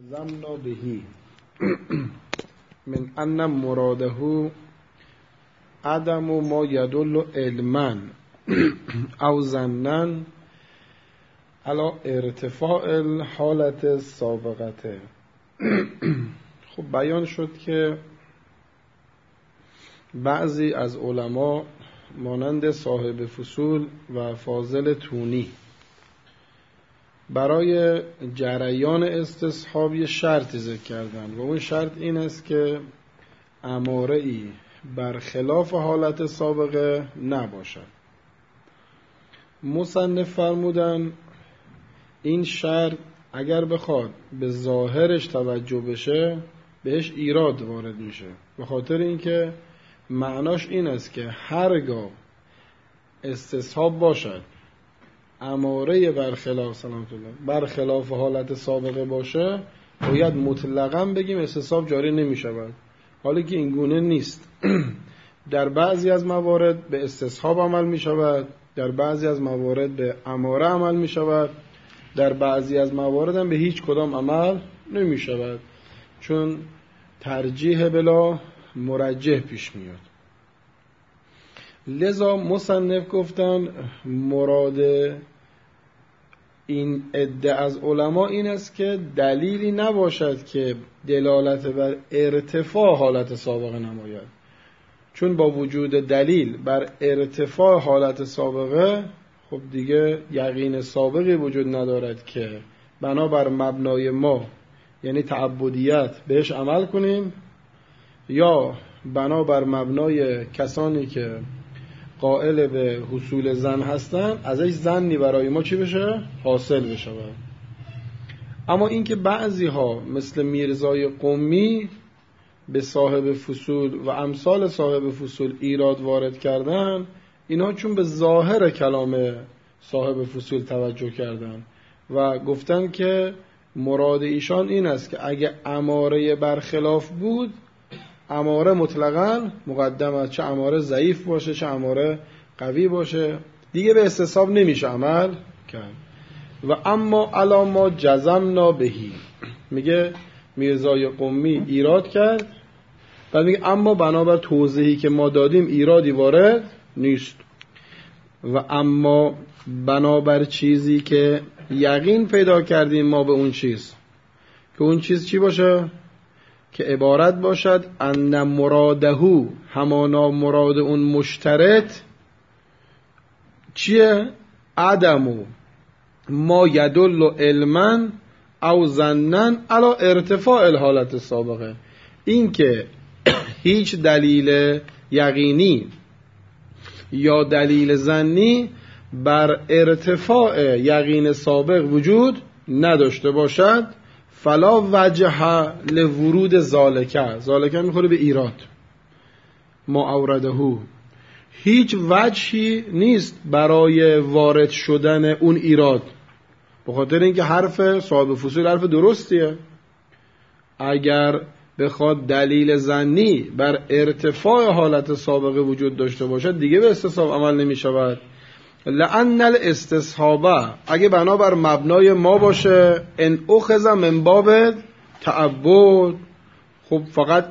جزمنا بهی من ان مراده عدم ما يدل علما او ظنا علی ارتفاع الحالت السابقه. خب بیان شد که بعضی از علما مانند صاحب فصول و فاضل تونی برای جریان استصحاب یه شرط ذکر کردن و اون شرط این است که اماره‌ای برخلاف حالت سابقه نباشد. مصنف فرمودن این شرط اگر بخواد به ظاهرش توجه بشه بهش ایراد وارد میشه، به خاطر اینکه معناش این است که هرگاه استصحاب باشد اماره برخلاف حالت سابقه باشه باید مطلقاً بگیم استصحاب جاری نمی شود، حالی که این گونه نیست. در بعضی از موارد به استصحاب عمل می شود، در بعضی از موارد به اماره عمل می شود، در بعضی از موارد هم به هیچ کدام عمل نمی شود، چون ترجیح بلا مرجح پیش میاد. لذا مصنف گفتن مراد این عده از علما این است که دلیلی نباشد که دلالت بر ارتفاع حالت سابقه نماید، چون با وجود دلیل بر ارتفاع حالت سابقه خب دیگه یقین سابقی وجود ندارد که بنابر مبنای ما یعنی تعبدیت بهش عمل کنیم یا بنابر مبنای کسانی که قائل به حصول زن هستن ازش زنی برای ما چی بشه؟ حاصل بشه. اما اینکه بعضی ها مثل میرزای قمی به صاحب فصول و امثال صاحب فصول ایراد وارد کردن، اینا چون به ظاهر کلام صاحب فصول توجه کردن و گفتن که مراد ایشان این است که اگه اماره برخلاف بود اماره مطلقاً مقدم است، چه اماره ضعیف باشه چه اماره قوی باشه دیگه به استصحاب نمیشه عمل کرد. و اما علی ما جزمنا بهی، میگه میرزای قمی ایراد کرد و میگه اما بنابر توضیحی که ما دادیم ایرادی وارد نیست. و اما بنابر چیزی که یقین پیدا کردیم ما به اون چیز، که اون چیز چی باشه؟ که عبارت باشد ان مرادهو، همانا مراد اون مشترط چیه؟ عدمو ما یدل علما او ظنا علی ارتفاع الحالت سابقه، این که هیچ دلیل یقینی یا دلیل ظنی بر ارتفاع یقین سابق وجود نداشته باشد. فلا وجه لورود ذالکه میخوره به ایراد ما اوردهو، هیچ وجهی نیست برای وارد شدن اون ایراد، به خاطر اینکه حرف صاحب فصول حرف درستیه. اگر بخواد دلیل ظنی بر ارتفاع حالت سابقه وجود داشته باشد دیگه به استصحاب عمل نمی شود. لأن الاستصحابه اگه بنابر مبنای ما باشه ان اخذ من باب تعبد، خب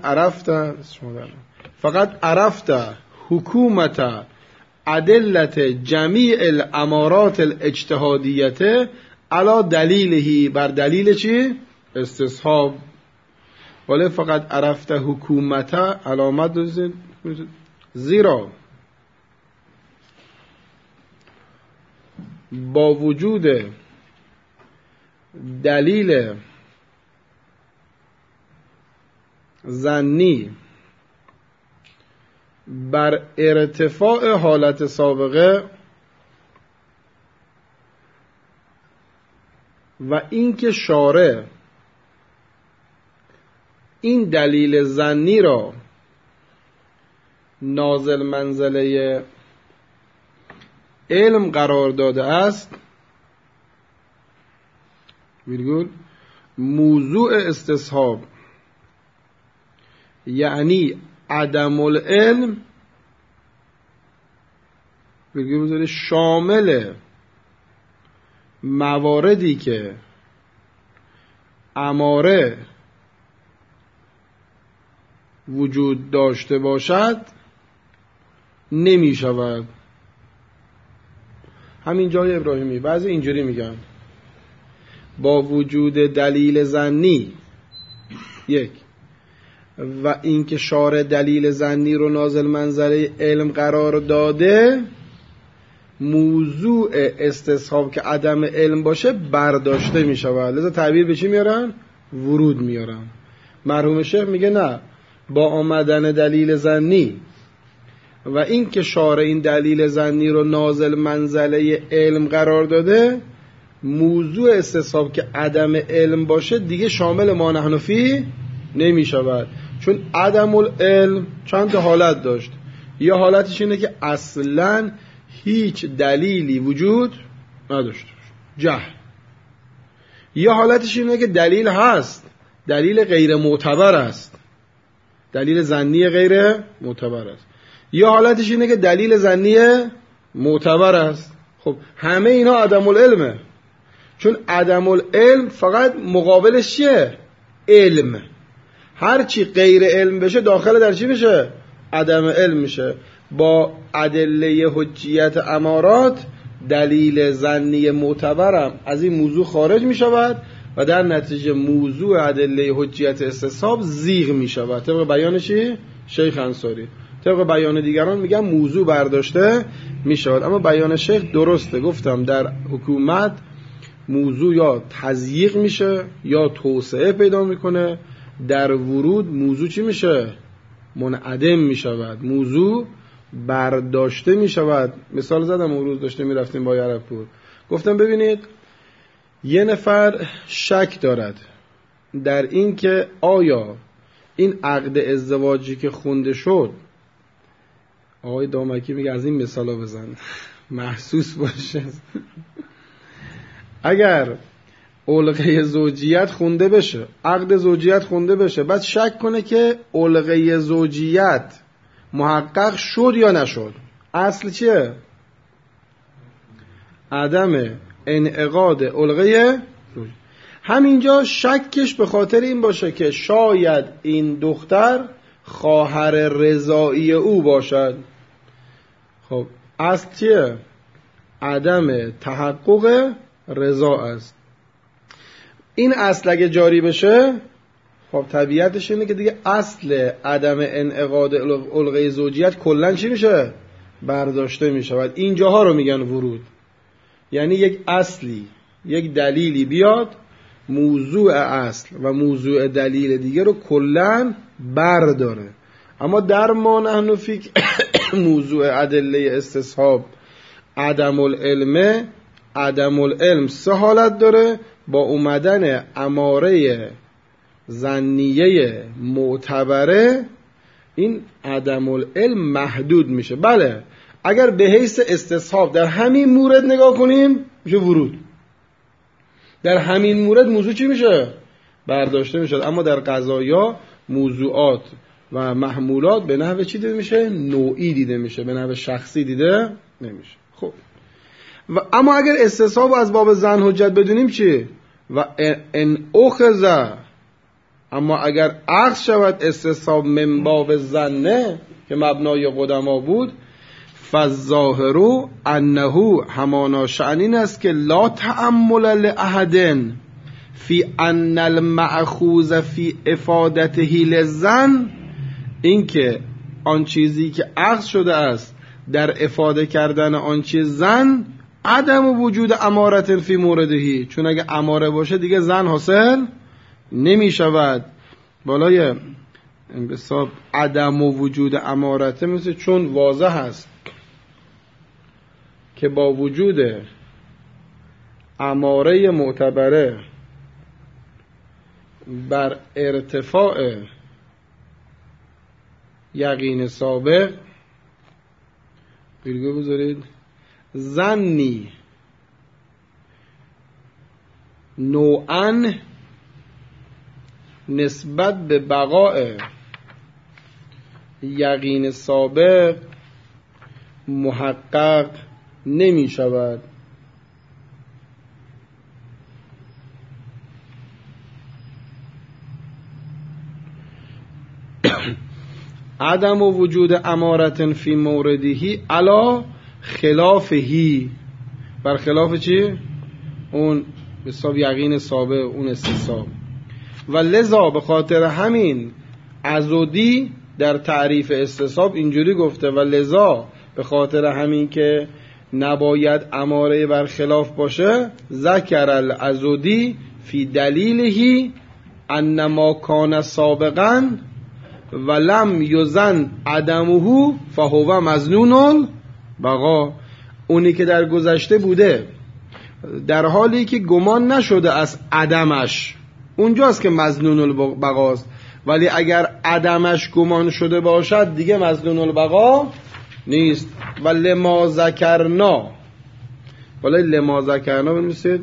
فقط عرفت حکومت ادلت جمیع الامارات الاجتهادیته علی دلیلهی، بر دلیل چی؟ استصحاب. ولی فقط عرفت حکومت علامت دوزید، زیرا با وجود دلیل ظنی بر ارتفاع حالت سابقه و اینکه شارع این دلیل ظنی را نازل منزله علم قرار داده است، موضوع استصحاب یعنی عدم العلم شامل مواردی که اماره وجود داشته باشد نمی شود. همین جای ابراهیمی بعضی اینجوری میگن با وجود دلیل ظنی یک و اینکه شارع دلیل ظنی رو نازل منزله علم قرار داده، موضوع استصحاب که عدم علم باشه برداشته می شود. لذا تعبیر به چی میارن؟ ورود میارن. مرحوم شیخ میگه نه، با آمدن دلیل ظنی و این که شارع این دلیل ظنی رو نازل منزله علم قرار داده، موضوع استصحاب که عدم علم باشه دیگه شامل ما نحن فی نمی شود. چون عدم العلم چند تا حالت داشت. یه حالتش اینه که اصلاً هیچ دلیلی وجود نداشت، جهل. یه حالتش اینه که دلیل هست، دلیل غیر معتبر است، دلیل ظنی غیر معتبر است. یه حالتش اینه که دلیل ظنی معتبر است. خب همه اینا عدم العلمه، چون عدم العلم فقط مقابلش چیه؟ علم. هر چی غیر علم بشه داخل در چی میشه؟ عدم علم میشه. با ادله حجیت امارات دلیل ظنی معتبرم از این موضوع خارج میشود و در نتیجه موضوع ادله حجیت استصحاب زیغ میشود. طبق بیان چی؟ شیخ انصاری. طبق بیان دیگران میگن موضوع برداشته میشود، اما بیان شیخ درسته. گفتم در حکومت موضوع یا تضییق میشه یا توسعه پیدا میکنه. در ورود موضوع چی میشه؟ منعدم میشود، موضوع برداشته میشود. مثال زدم اون روز داشته میرفتیم با یعربپور، گفتم ببینید یه نفر شک دارد در این که آیا این عقد ازدواجی که خونده شد، آقای دامکی میگه از این مثالا بزن محسوس باشه، اگر علقه زوجیت خونده بشه، عقد زوجیت خونده بشه، بعد شک کنه که علقه زوجیت محقق شد یا نشد، اصل چیه؟ عدم انعقاد علقه زوجیت. همینجا شکش به خاطر این باشه که شاید این دختر خواهر رضایی او باشد. خب اصل چیه؟ عدم تحقق رضا است. این اصل اگه جاری بشه، خب طبیعتش اینه که دیگه اصل عدم انعقاد علقه زوجیت کلن چی میشه؟ برداشته میشود. اینجاها رو میگن ورود. یعنی یک اصلی، یک دلیلی بیاد موضوع اصل و موضوع دلیل دیگه رو کلن برداره. اما در ما نحن فی موضوع ادله استصحاب عدم العلم، عدم العلم سه حالت داره. با اومدن اماره ظنیه معتبره این عدم العلم محدود میشه. بله اگر به حیث استصحاب در همین مورد نگاه کنیم میشه ورود، در همین مورد موضوع چی میشه؟ برداشته میشه. اما در قضایا موضوعات و محمولات به نحو چی دیده میشه؟ نوعی دیده میشه، به نحو شخصی دیده نمیشه. خب و اما اگر استصحاب از باب ظن حجت بدونیم چی؟ و ان اخذ، اما اگر اخذ شود استصحاب من باب ظنه که مبنای قدما بود، فالظاهر انه همانا شأن این است که لا تأمل لأحد فی ان المأخوذ فی افادته للظن، این که آن چیزی که اخذ شده است در افاده کردن آن چیز ظن، عدم وجود امارت فی موردهی، چون اگه اماره باشه دیگه ظن حاصل نمی شود. بالای حساب عدم وجود امارت مثل چون واضح است که با وجود اماره معتبره بر ارتفاع یقین سابق ویرگول بذارید، ظنی نوعاً نسبت به بقاء یقین سابق محقق نمی شود. عدم و وجود امارت فی موردهی علا خلافهی، بر خلاف چی؟ اون حساب یقین سابق، اون استصحاب. و لذا به خاطر همین عضدی در تعریف استصحاب اینجوری گفته و لذا به خاطر همین که نباید اماره بر خلاف باشه، ذکر العضدی فی دلیلهی انما کان سابقا ولم یزن عدمه فهو مظنون البقا. اونی که در گذشته بوده در حالی که گمان نشده از عدمش، اونجاست که مظنون البقاست. ولی اگر عدمش گمان شده باشد دیگه مظنون البقا نیست. و لما ذکرنا، ولی لما ذکرنا بنویسید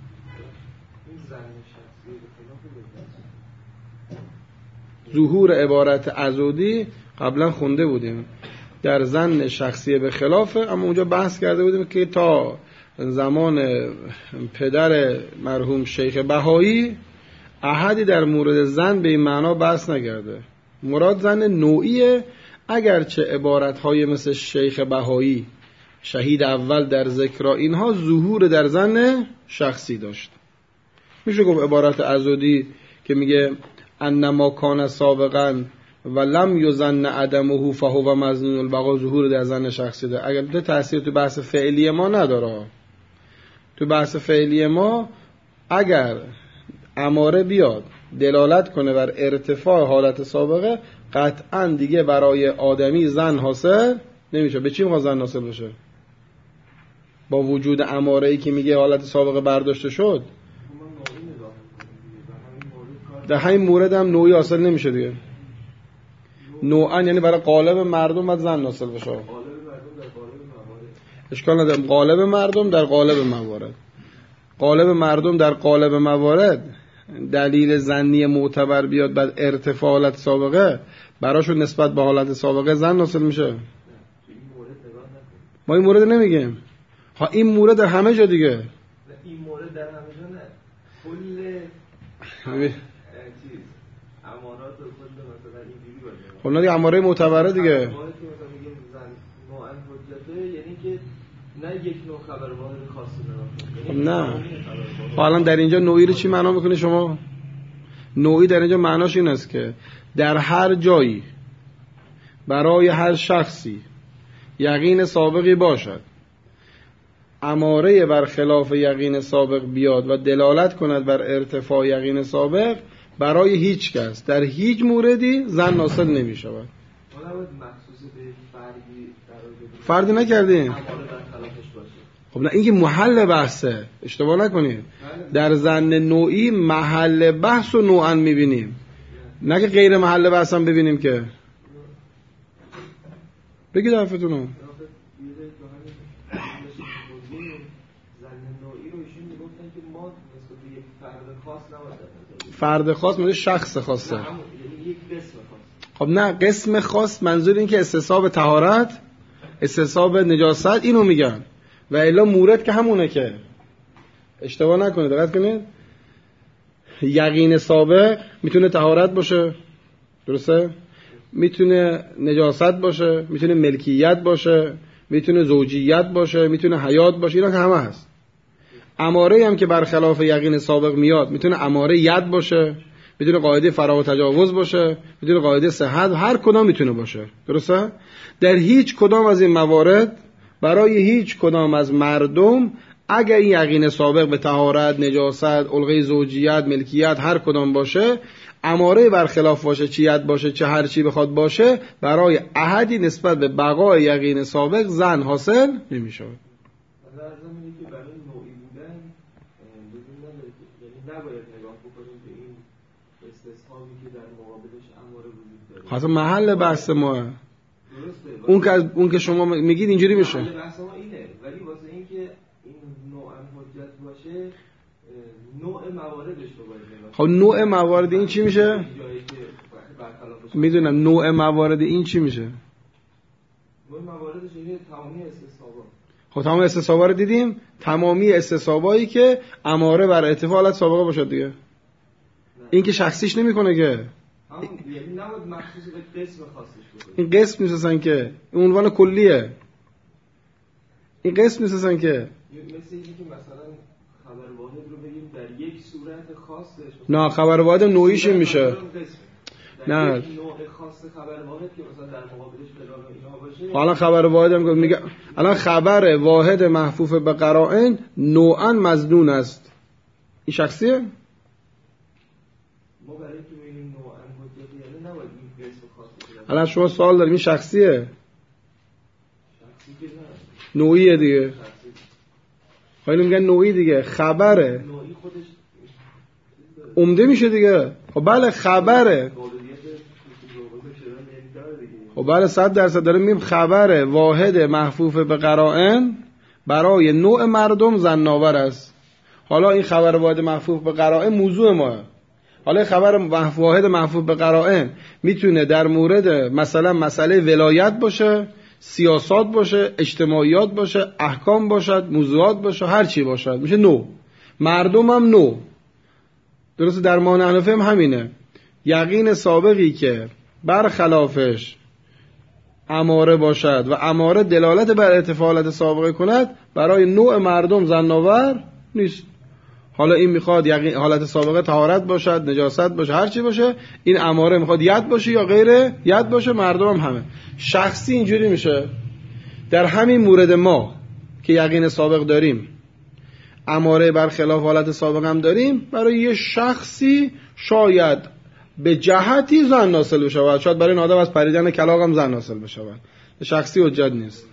ظهور عبارت عضدی قبلا خونده بودیم در ظن شخصی به خلافه، اما اونجا بحث کرده بودیم که تا زمان پدر مرحوم شیخ بهایی احدی در مورد ظن به این معنا بحث نکرده. مراد ظن نوعیه، اگرچه عبارت‌های مثل شیخ بهایی شهید اول در ذکر اینها ظهور در ظن شخصی داشت. میشه گفت عبارت عضدی که میگه انما کان سابقا و لم یظن عدمه فهو مظنون البقا ظهور در ظن شخصی ده. اگر ده تأثیر تو بحث فعلی ما نداره. تو بحث فعلی ما اگر اماره بیاد دلالت کنه بر ارتفاع حالت سابقه، قطعا دیگه برای آدمی ظن حاصل نمیشه. به چی ظن حاصل بشه؟ با وجود اماره‌ای که میگه حالت سابقه برداشته شد، در همین مورد هم نوعی حاصل نمیشه دیگه. نوعا یعنی برای قالب مردم باید ظن حاصل بشه. اشکال نداره. قالب مردم در قالب موارد، قالب مردم در قالب موارد دلیل ظنی معتبر بیاد بعد ارتفاع حالت سابقه، براشون نسبت به حالت سابقه ظن حاصل میشه. ما این مورد نمیگیم. ها این مورد در همه جا دیگه. این مورد در همه جا نه. کل امارات و کل مثلا اینجوری باشه. خب نه دیگه اماره معتبره دیگه. اماره که مثلا میگیم نوعاً حجته، یعنی که نه یک نوع خبر واحد خاصی نه. خب الان در اینجا نوعی رو چی معنا میکنه شما؟ نوعی در اینجا معناش این است که در هر جایی برای هر شخصی یقین سابقی باشد، اماره بر خلاف یقین سابق بیاد و دلالت کند بر ارتفاع یقین سابق، برای هیچ کس در هیچ موردی ظن حاصل نمی شود. فردی نکردیم. خب نه این که محل بحثه، اشتباه نکنید. در ظن نوعی محل بحث و نوعا میبینیم، نه که غیر محل بحث هم ببینیم. که بگید حرفتونو. فرد خاص منظور شخص خاصه. خب نه قسم خاص منظور این که استصحاب طهارت، استصحاب نجاست اینو میگن، و الا مورد که همونه. که اشتباه نکنید، دقت کنید. یقین سابق میتونه طهارت باشه، درسته؟ میتونه نجاست باشه، میتونه ملکیت باشه، میتونه زوجیت باشه، میتونه حیات باشه، اینا که همه هست. اماره هم که برخلاف یقین سابق میاد میتونه اماره ید باشه، میتونه قاعده فرا و تجاوز باشه، میتونه قاعده صحت، هر کدام میتونه باشه، درسته؟ در هیچ کدام از این موارد برای هیچ کدام از مردم اگر این یقین سابق به طهارت، نجاست، علقه زوجیت، ملکیت هر کدام باشه، اماره برخلاف باشه، چه ید باشه چه هر چی بخواد باشه، برای احدی نسبت به بقای یقین سابق ظن حاصل نمیشه. خاطر محل بحث ما اون که شما میگید اینجوری بشه. محل بحث ما اینه، ولی واسه این که این نوع حجت باشه نوع مواردش رو باید. خب نوع موارد این چی میشه؟ میدونم نوع موارد این چی میشه؟ نوع مواردش اینه تمامی استصحابا. خب تمامی استصحابا رو دیدیم، تمامی استصحابایی که اماره بر ارتفاع حالت سابقه باشه دیگه. این که شخصیش نمیکنه که. یعنی نباید مخصوص به قسم خاصش بکنه. این قسم نیست اصلا که، این عنوان کلیه. این قسم نیست اصلا که. مثل اینکه مثلا خبر واحد رو بگیم در یک صورت خاصش. نه خبر واحد نوعیش میشه. نه نوع خاص خبر واحد که مثلا در مقابلش فلان و اینا باشه. حالا خبر واحد هم میگه الان خبر واحد محفوف به قرائن نوعاً مظنون است. این شخصیه؟ ما برای اینکه بگیم نوعاً حجتی یعنی نباید این قسم خاص بشه. الان شما سوال داریم این شخصیه؟ شخصی که نه. نوعیه دیگه. خیلی میگن نوعی دیگه، خبره. نوعی خودش عمده میشه دیگه. خب بله خبره. خب بله 100% داره میگیم خبر واحد محفوف به قرائن برای نوع مردم زناور است. حالا این خبر واحد محفوف به قرائن موضوع ماه. حالا خبر واحد محفوف به قرائن میتونه در مورد مثلا مسئله ولایت باشه، سیاست باشه، اجتماعیات باشه، احکام باشد، موضوعات باشه، هر چی باشد میشه نوع. مردم هم نوع. درسته در معنی حنفی هم همینه. یقین سابقی که برخلافش اماره باشد و اماره دلالت بر ارتفاع حالت سابقه کند برای نوع مردم زناور نیست. حالا این میخواد یقین حالت سابقه طهارت باشد، نجاست باشه، هر چی باشه، این اماره میخواد ید باشه یا غیر ید باشه، مردم هم همه. شخصی اینجوری میشه. در همین مورد ما که یقین سابق داریم، اماره برخلاف حالت سابق هم داریم، برای یه شخصی شاید به جهتی زن ناصل بشود، شاید برای این آدم از پریدن کلاغ هم زن ناصل بشود. شخصی حجت نیست.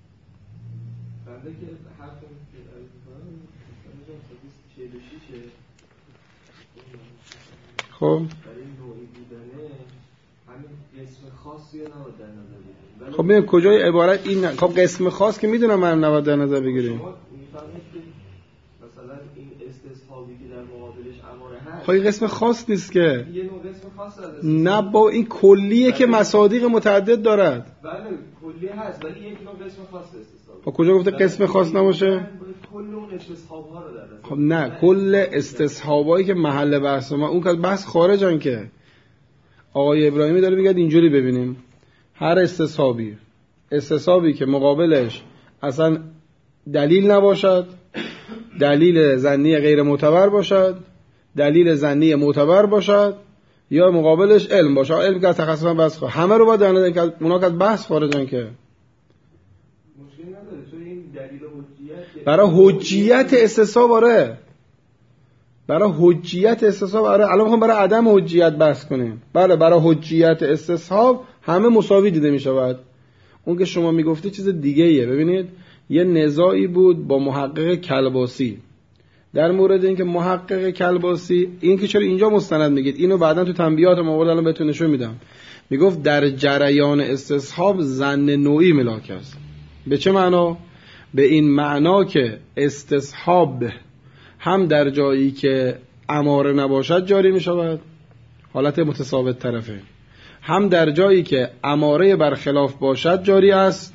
خب برای نوعی بودنه همین قسم خاصی نباید در نظر بگیریم. خب ببین کجای عبارت این خب قسم خاص که میدونم من نباید در نظر بگیریم. شما میفهمید که مثلا این استصحابی که در مقابلش اماره هست خب این قسم خاص نیست که. یه نوع قسم خاص هست. نه با این کلیه که مصادیق متعدد دارد. بله کلیه هست ولی یک نوع قسم خاص استصحاب. خب کجا گفته قسم خاص نباشه؟ کل اون استصحاب ها رو در نظر. خب نه کل استصحابایی که محل بحث ما اون که بحث خارجن که آقای ابراهیمی داره میگه اینجوری ببینیم هر استصحابی که مقابلش اصلا دلیل نباشد، دلیل ظنی غیر معتبر باشد، دلیل ظنی معتبر باشد یا مقابلش علم باشه، علم که از تخصص من بحث خارج، همه رو باید در نظر که اونا که بحث خارجن که مشکل نداره چون این دلیل حجیت برای حجیت استصحاب آره، برای حجیت استصحاب آره. الان میخوام برای عدم حجیت بحث کنیم. بله برای حجیت استصحاب همه مساوی دیده میشود. اون که شما میگفتی چیز دیگه ایه. ببینید یه نزاعی بود با محقق کلباسی در مورد اینکه محقق کلباسی این که چرا اینجا مستند میگید، اینو بعداً تو تنبیهات موارد الان بهتون نشون میدم. میگفت در جریان استصحاب ظن نوعی ملاک است. به چه معنا؟ به این معنا که استصحاب هم در جایی که اماره نباشد جاری می شود، حالت متساوت طرفه، هم در جایی که اماره برخلاف باشد جاری است،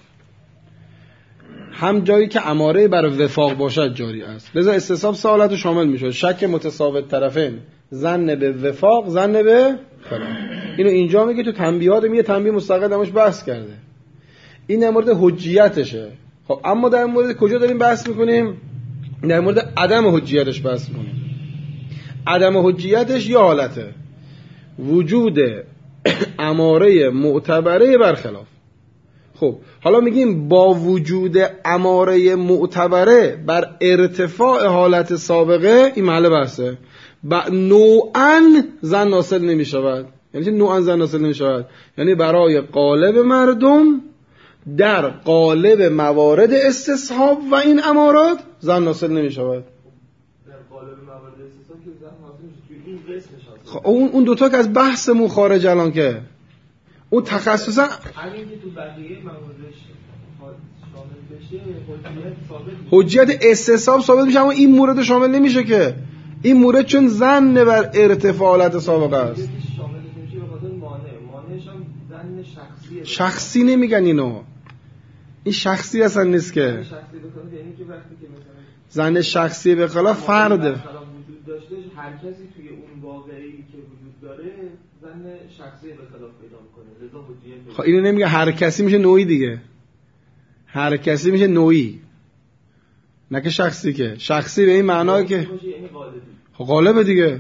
هم جایی که اماره بر وفاق باشد جاری است. لذا استصحاب سه حالت شامل می شود: شک متساوت طرفین، ظن به وفاق، ظن به خلاف. اینو اینجا میگه تو تنبیهات، میگه تنبیه مستقل دمش بحث کرده. این در مورد حجیتشه. خب اما در مورد کجا داریم بحث میکنیم؟ در مورد عدم حجیتش بحث میکنیم. عدم حجیتش یه حالته: وجود اماره معتبره برخلاف. خب حالا میگیم با وجود اماره معتبره بر ارتفاع حالت سابقه، این محل بحثه، نوعاً زن ناصل نمیشود. یعنی چه نوعاً زن ناصل نمیشود؟ یعنی برای غالب مردم در قالب موارد استصحاب و این امارات زن ناصل نمیشود. در قالب موارد استصحاب که زن ناصل میشه این قسمش هست. خب اون دوتا که از بحثمون خارج الان که اون تخصصا همین که تو بقیه مواردش شامل بشه حجیت ثابت میشه. حجیت استصحاب ثابت میشه، اما این مورد شامل نمیشه که. این مورد چون ظن بر ارتفاع حالت سابقه است. شامل نمیشه به خاطر مانعش هم ظن شخصیه. شخصی نمیگن اینو. این شخصی اصلا نیست که. شخصی بکنه یعنی که وقتی که مثلا ظن شخصی به خلاف فرده. وجود داشته هر کسی توی اون واقعی که وجود داره زن شخصی به خلاف پیدا میکنه، لذا حجیت. خب اینو نمیگه هر کسی میشه نوعی دیگه، هر کسی میشه نوعی، نه که شخصی. که شخصی به این معنا که خب غالبه دیگه،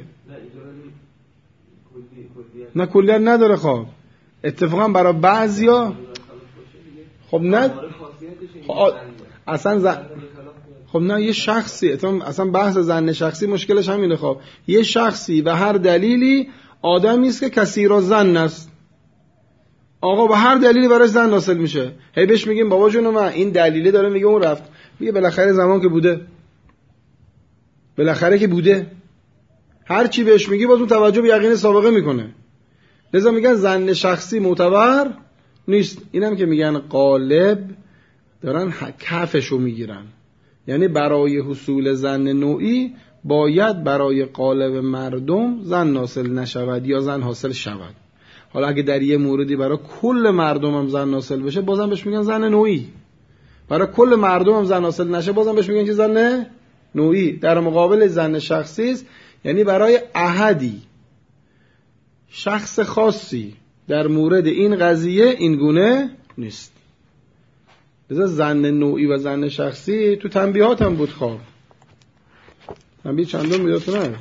نه کلیت نداره. خب اتفاقا برای بعضیا خب نه خب اصلا خب نه یه شخصی اصلا بحث زن شخصی مشکلش همینه. خب یه شخصی به هر دلیلی آدمی است که کسی را زن است، آقا به هر دلیلی براش زن حاصل میشه، هی بهش میگیم بابا جون من این دلیله داره، میگه اون رفت، میگه بالاخره زمان که بوده، بالاخره که بوده، هر چی بهش میگی باز اون توجه به یقین سابقه میکنه. لذا میگن زن شخصی معتبر نیست. اینم که میگن غالب دارن کفشو میگیرن، یعنی برای حصول زن نوعی باید برای غالب مردم زن حاصل نشود یا زن حاصل شود. حالا اگه در یه موردی برای کل مردم هم زن حاصل بشه بازم بهش میگن زن نوعی، برای کل مردم هم زن حاصل نشه بازم بهش میگن که زن نوعی. در مقابل زن شخصی است، یعنی برای احدی شخص خاصی در مورد این قضیه این گونه نیست. لذا زن نوعی و زن شخصی تو تنبیهات هم بود. خواب تنبیه چندم میداتونه؟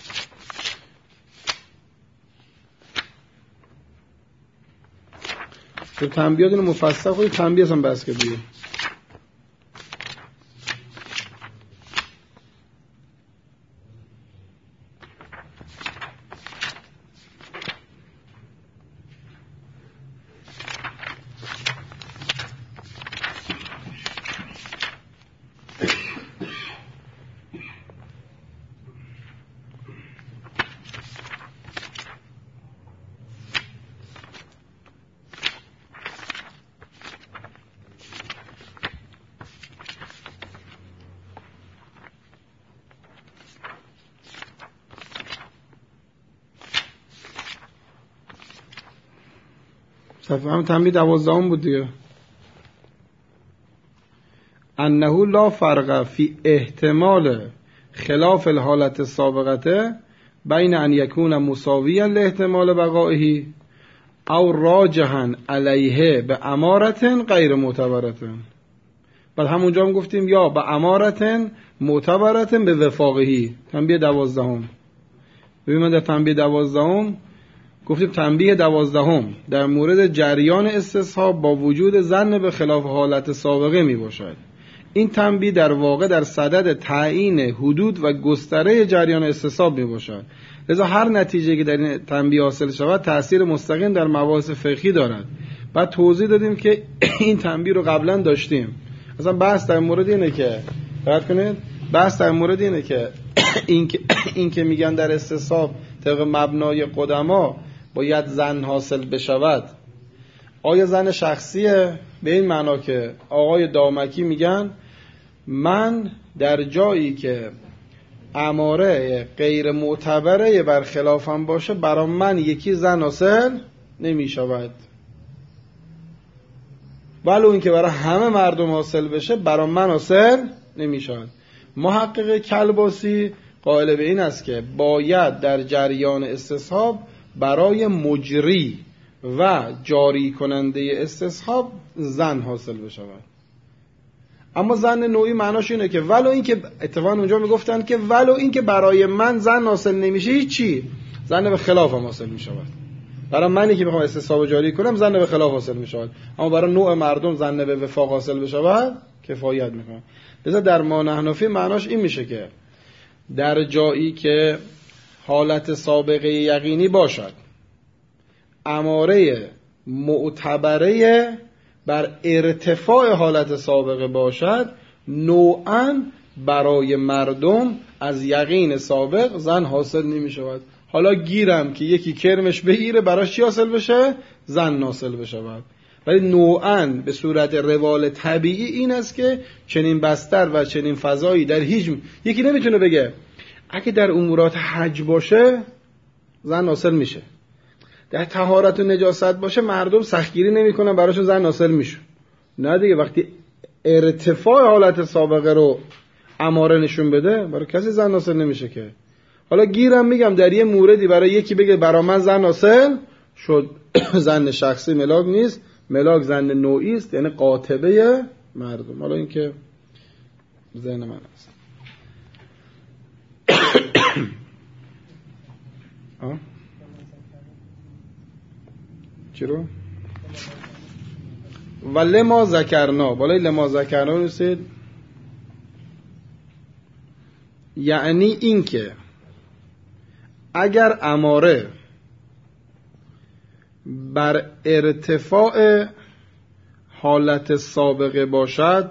تو تنبیهات اینو مفصل خودی تنبیه هم بس که دیگه. صفحه هم تنبیه 12 بود دیگه. انه لا فرق فی احتمال خلاف الحالت السابقه بین ان یکون مساویا لاحتمال بقائه او راجحا علیه به امارت غیر معتبرت. بعد همونجا هم گفتیم یا به امارت معتبرت به وفاقه. تنبیه 12. ببین من در تنبیه 12 گفتیم تنبیه 12 در مورد جریان استصحاب با وجود ظن به خلاف حالت سابقه می باشد. این تنبیه در واقع در صدد تعیین حدود و گستره جریان استصحاب می باشد. لذا هر نتیجه که در این تنبیه حاصل شود تأثیر مستقیم در مباحث فقهی دارد. بعد توضیح دادیم که این تنبیه رو قبلا داشتیم. اصلا بحث در مورد اینه که دقت کنید، بحث در مورد اینه که این که میگن در استصحاب طبق مبنای قدما باید زن حاصل بشود، آیا زن شخصیه؟ به این معنا که آقای دامکی میگن من در جایی که اماره غیر معتبره برخلافم باشه برای من یکی زن حاصل نمیشود، ولو این که برای همه مردم حاصل بشه برای من حاصل نمیشود. محقق کلباسی قائل به این است که باید در جریان استصحاب برای مجری و جاری کننده استصحاب زن حاصل بشود. اما زن نوعی معناش اینه که ولو این که اتفاقا اونجا میگفتن که ولو این که برای من زن حاصل نمیشه هیچی، زن به خلافم حاصل میشود. برای منی که میخوام استصحاب جاری کنم زن به خلاف حاصل میشود، اما برای نوع مردم زن به وفاق حاصل بشود کفایت میکنه. لذا در ما نحنفی معناش این میشه که در جایی که حالت سابقه یقینی باشد، اماره معتبره بر ارتفاع حالت سابقه باشد، نوعاً برای مردم از یقین سابق زن حاصل نمی شود. حالا گیرم که یکی کرمش بگیره براش چی حاصل بشه؟ زن حاصل بشود. ولی نوعاً به صورت روال طبیعی این است که چنین بستر و چنین فضایی در هیچ یکی نمیتونه بگه اگه در امورات حج باشه زن حاصل میشه، در طهارت و نجاست باشه مردم سختگیری نمیکنن براشون زن حاصل میشه. نه دیگه، وقتی ارتفاع حالت سابقه رو اماره نشون بده برای کسی زن حاصل نمیشه که. حالا گیرم میگم در یه موردی برای یکی بگه برا من زن حاصل شد، زن شخصی ملاک نیست، ملاک زن نوعی است، یعنی قاطبه مردم. حالا این که ذهن من است. چی رو؟ و لما ذکرنا، بالای لما ذکرنا رسید، یعنی این که اگر اماره بر ارتفاع حالت سابقه باشد،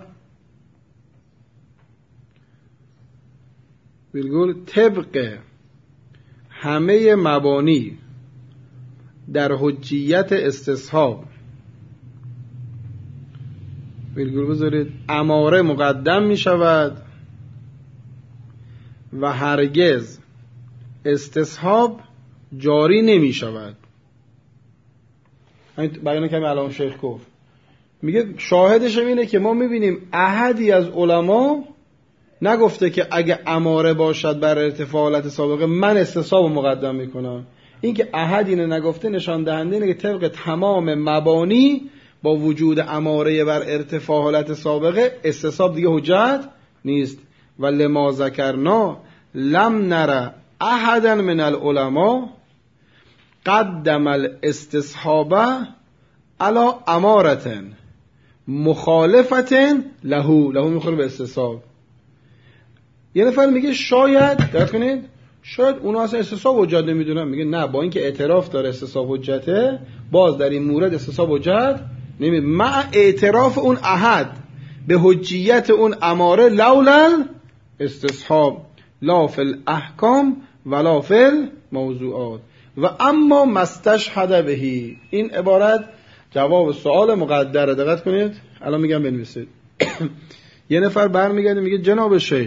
بالگل طبق همه مبانی در حجیت استصحاب، بالگل بذارید، اماره مقدم می شود و هرگز استصحاب جاری نمی شود. بیان کمی علامه شیخ گفت، میگه شاهدش اینه که ما میبینیم احدی از علما نگفته که اگه اماره باشد بر ارتفاع حالت سابقه من استصحاب مقدم میکنم. این که احد اینه نگفته نشان دهنده اینه که طبق تمام مبانی با وجود اماره بر ارتفاع حالت سابقه استصحاب دیگه حجت نیست. و لما ذکرنا لم نرى احدا من العلماء قدم الاستصحاب علی امارة مخالفة له میخوره به استصحاب. یه نفر میگه شاید، دقت کنید، شاید اونا اصلا استصحاب حجت نمیدونن. میگه نه، با اینکه اعتراف داره استصحاب حجته، باز در این مورد استصحاب حجت نمیدونه، مع اعتراف اون احد به حجیت اون اماره لولا استصحاب لا فی الاحکام ولا فی الموضوعات و اما مستشهد بهی. این عبارت جواب سوال مقدره، دقت کنید، الان میگم بنویسید. یه نفر برمیگرده میگه جناب شیخ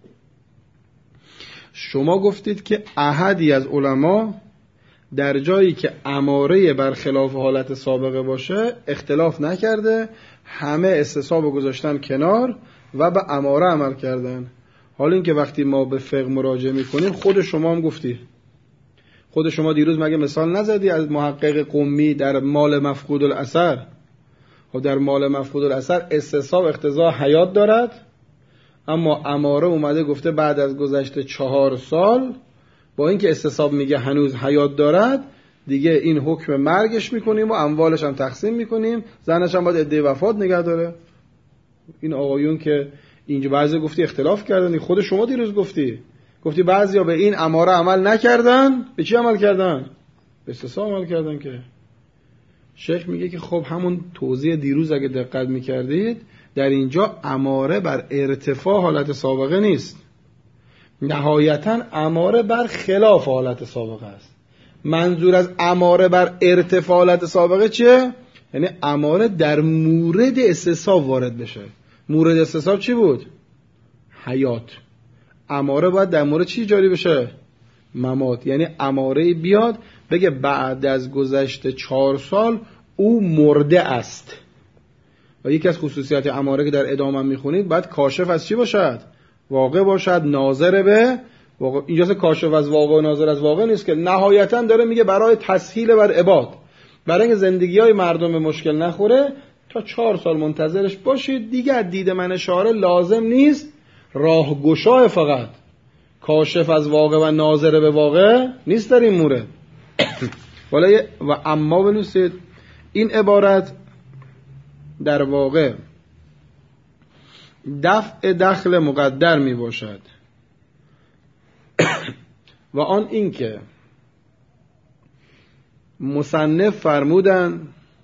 شما گفتید که احدی از علما در جایی که اماره برخلاف حالت سابقه باشه اختلاف نکرده، همه استصحاب گذاشتن کنار و به اماره عمل کردن. حالا این که وقتی ما به فقه مراجعه میکنیم، خود شما هم گفتی، خود شما دیروز مگه مثال نزدی از محقق قمی در مال مفقود الاثر؟ و در مال مفقود الاثر استصحاب اقتضا حیات دارد، اما اماره اومده گفته بعد از گذشت 4 سال با اینکه استصحاب میگه هنوز حیات دارد، دیگه این حکم مرگش میکنیم و اموالش هم تقسیم میکنیم، زنش هم باید عده وفات نگه داره. این آقایون که اینجا بعضی گفتی اختلاف کردن، خود شما دیروز گفتی بعضیا به این اماره عمل نکردن، به چی عمل کردن؟ به استصحاب عمل کردن. که شیخ میگه که خب همون توضیح دیروز اگه دقت میکردید، در اینجا اماره بر ارتفاع حالت سابقه نیست، نهایتاً اماره بر خلاف حالت سابقه است. منظور از اماره بر ارتفاع حالت سابقه چیه؟ یعنی اماره در مورد استصحاب وارد بشه. مورد استصحاب چی بود؟ حیات. اماره باید در مورد چی جاری بشه؟ ممات. یعنی اماره بیاد بگه بعد از گذشت 4 سال او مرده است. و یکی از خصوصیات اماره که در ادامه میخونید، باید کاشف از چی باشد؟ واقع باشد، ناظر به واقع. اینجاست کاشف از واقع و ناظر از واقع نیست، که نهایتاً داره میگه برای تسهیل بر عباد، برای اینکه زندگی‌های مردم به مشکل نخوره، تا 4 سال منتظرش باشید دیگه. دید من اشاره لازم نیست، راهگشا فقط، کاشف از واقع و ناظر به واقع نیست در این مورد. و اما بنویسید، این عبارت در واقع دفع دخل مقدر می باشد و آن این که مصنف فرمودن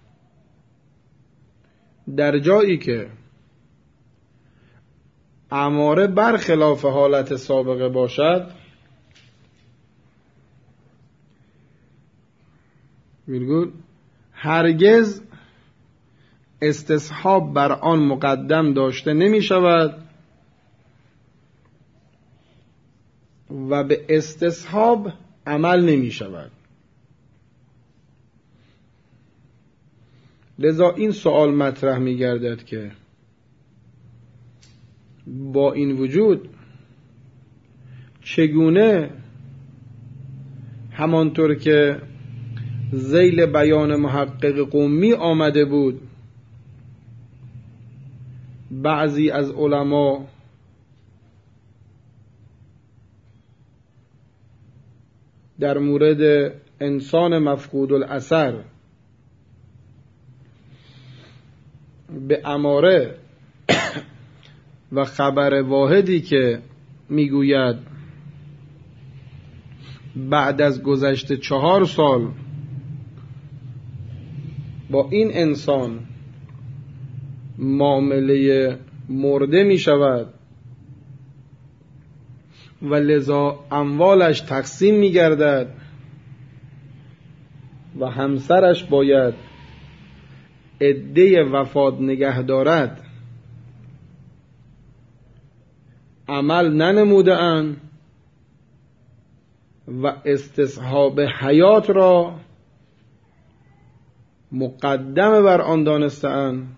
در جایی که اماره برخلاف حالت سابقه باشد، هرگز استصحاب بر آن مقدم داشته نمی شود و به استصحاب عمل نمی شود. لذا این سوال مطرح می گردد که با این وجود چگونه همانطور که ذیل بیان محقق قمی آمده بود، بعضی از علما در مورد انسان مفقود الاثر به اماره و خبر واحدی که میگوید بعد از گذشت 4 سال با این انسان معامله مرده می شود و لذا اموالش تقسیم می گردد و همسرش باید عده وفات نگه دارد، عمل ننموده اند و استصحاب حیات را مقدم بر آن دانسته‌اند.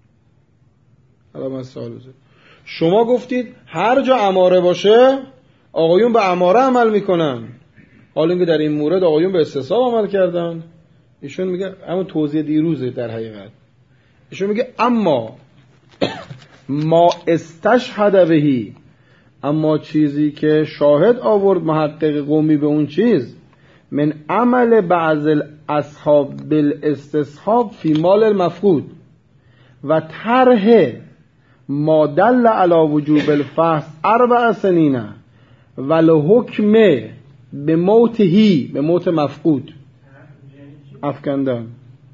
شما گفتید هر جا اماره باشه آقایون به اماره عمل میکنن، حالا اینکه در این مورد آقایون به استصحاب عمل کردن. ایشون میگه همون توضیح دیروزه در حقیقت. ایشون میگه اما ما استشهد بهی، اما چیزی که شاهد آورد محقق قومی به اون چیز، من عمل بعض الاصحاب بالاستصحاب فی مال المفقود و طرح ما دل علی وجوب الفحص 4 سنین والحکم به موته، به موت مفقود افکندن.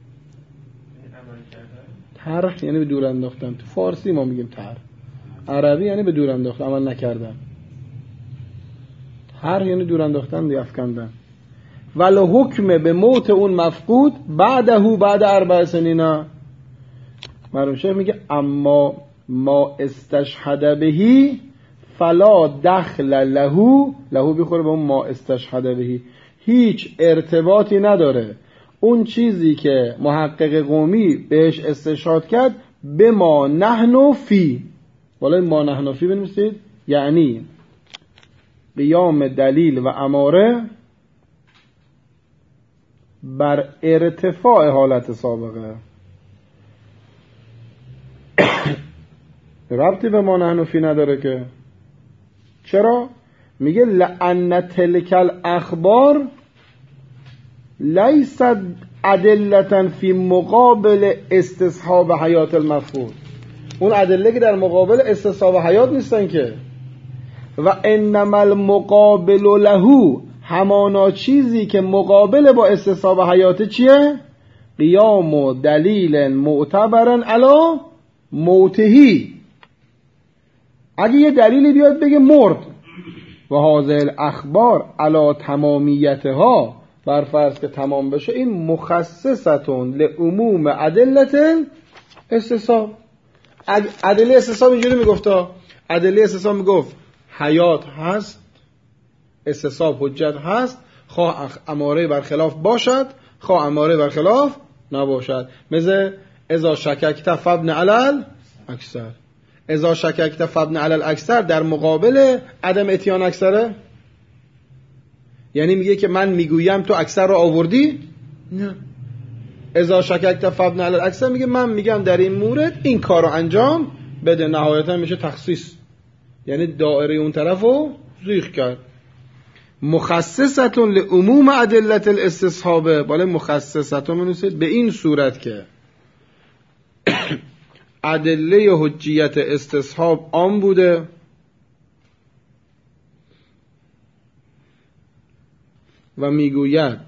طرح یعنی به دور انداختن، تو فارسی ما میگیم طرح، عربی یعنی به دور انداختن، عمل نکردن. طرح یعنی دور انداختن، دی افکندن. والحکم به موت اون مفقود بعد 4 سنین. مرحوم شیخ میگه اما ما استشهد بهی فلا دخل له بخوره به اون ما استشهد بهی، هیچ ارتباطی نداره اون چیزی که محقق قومی بهش استشهاد کرد به ما نحن فی. والا ما نحن فی بنویسید، یعنی قیام دلیل و اماره بر ارتفاع حالت سابقه. ربطی به ما نحن فی نداره که. چرا؟ میگه لأن تلک الاخبار لیست ادلتا فی مقابل استصحاب حیات المفقود. اون ادله که در مقابل استصحاب حیات نیستن که. و انما المقابل له، همانا چیزی که مقابل با استصحاب حیات چیه؟ قیام و دلیل معتبرن علی موتهی. اگه یه دلیلی بیاد بگه مرد و هذه الاخبار علی تمامیتها، بر فرض که تمام بشه، این مخصصتون لعموم ادله استصحاب. ادله استصحاب اینجوری میگفتا، ادله استصحاب میگفت حیات هست، استصحاب حجت هست، خواه اماره برخلاف باشد خواه اماره برخلاف نباشد. مثل اذا شککت فابن علی الاکثر، اذا شککت فابن علی الاکثر در مقابل عدم اتیان اکثره. یعنی میگه که من میگویم تو اکثر رو آوردی؟ نه. اذا شککت فابن علی الاکثر میگه من میگم در این مورد این کار رو انجام بده. نهایتا میشه تخصیص، یعنی دائره اون طرف رو زیغ کرد. مخصصتون لعموم ادله الاستصحابه، بالا مخصصتون منوسید به این صورت که ادله حجیت استصحاب عام بوده و میگوید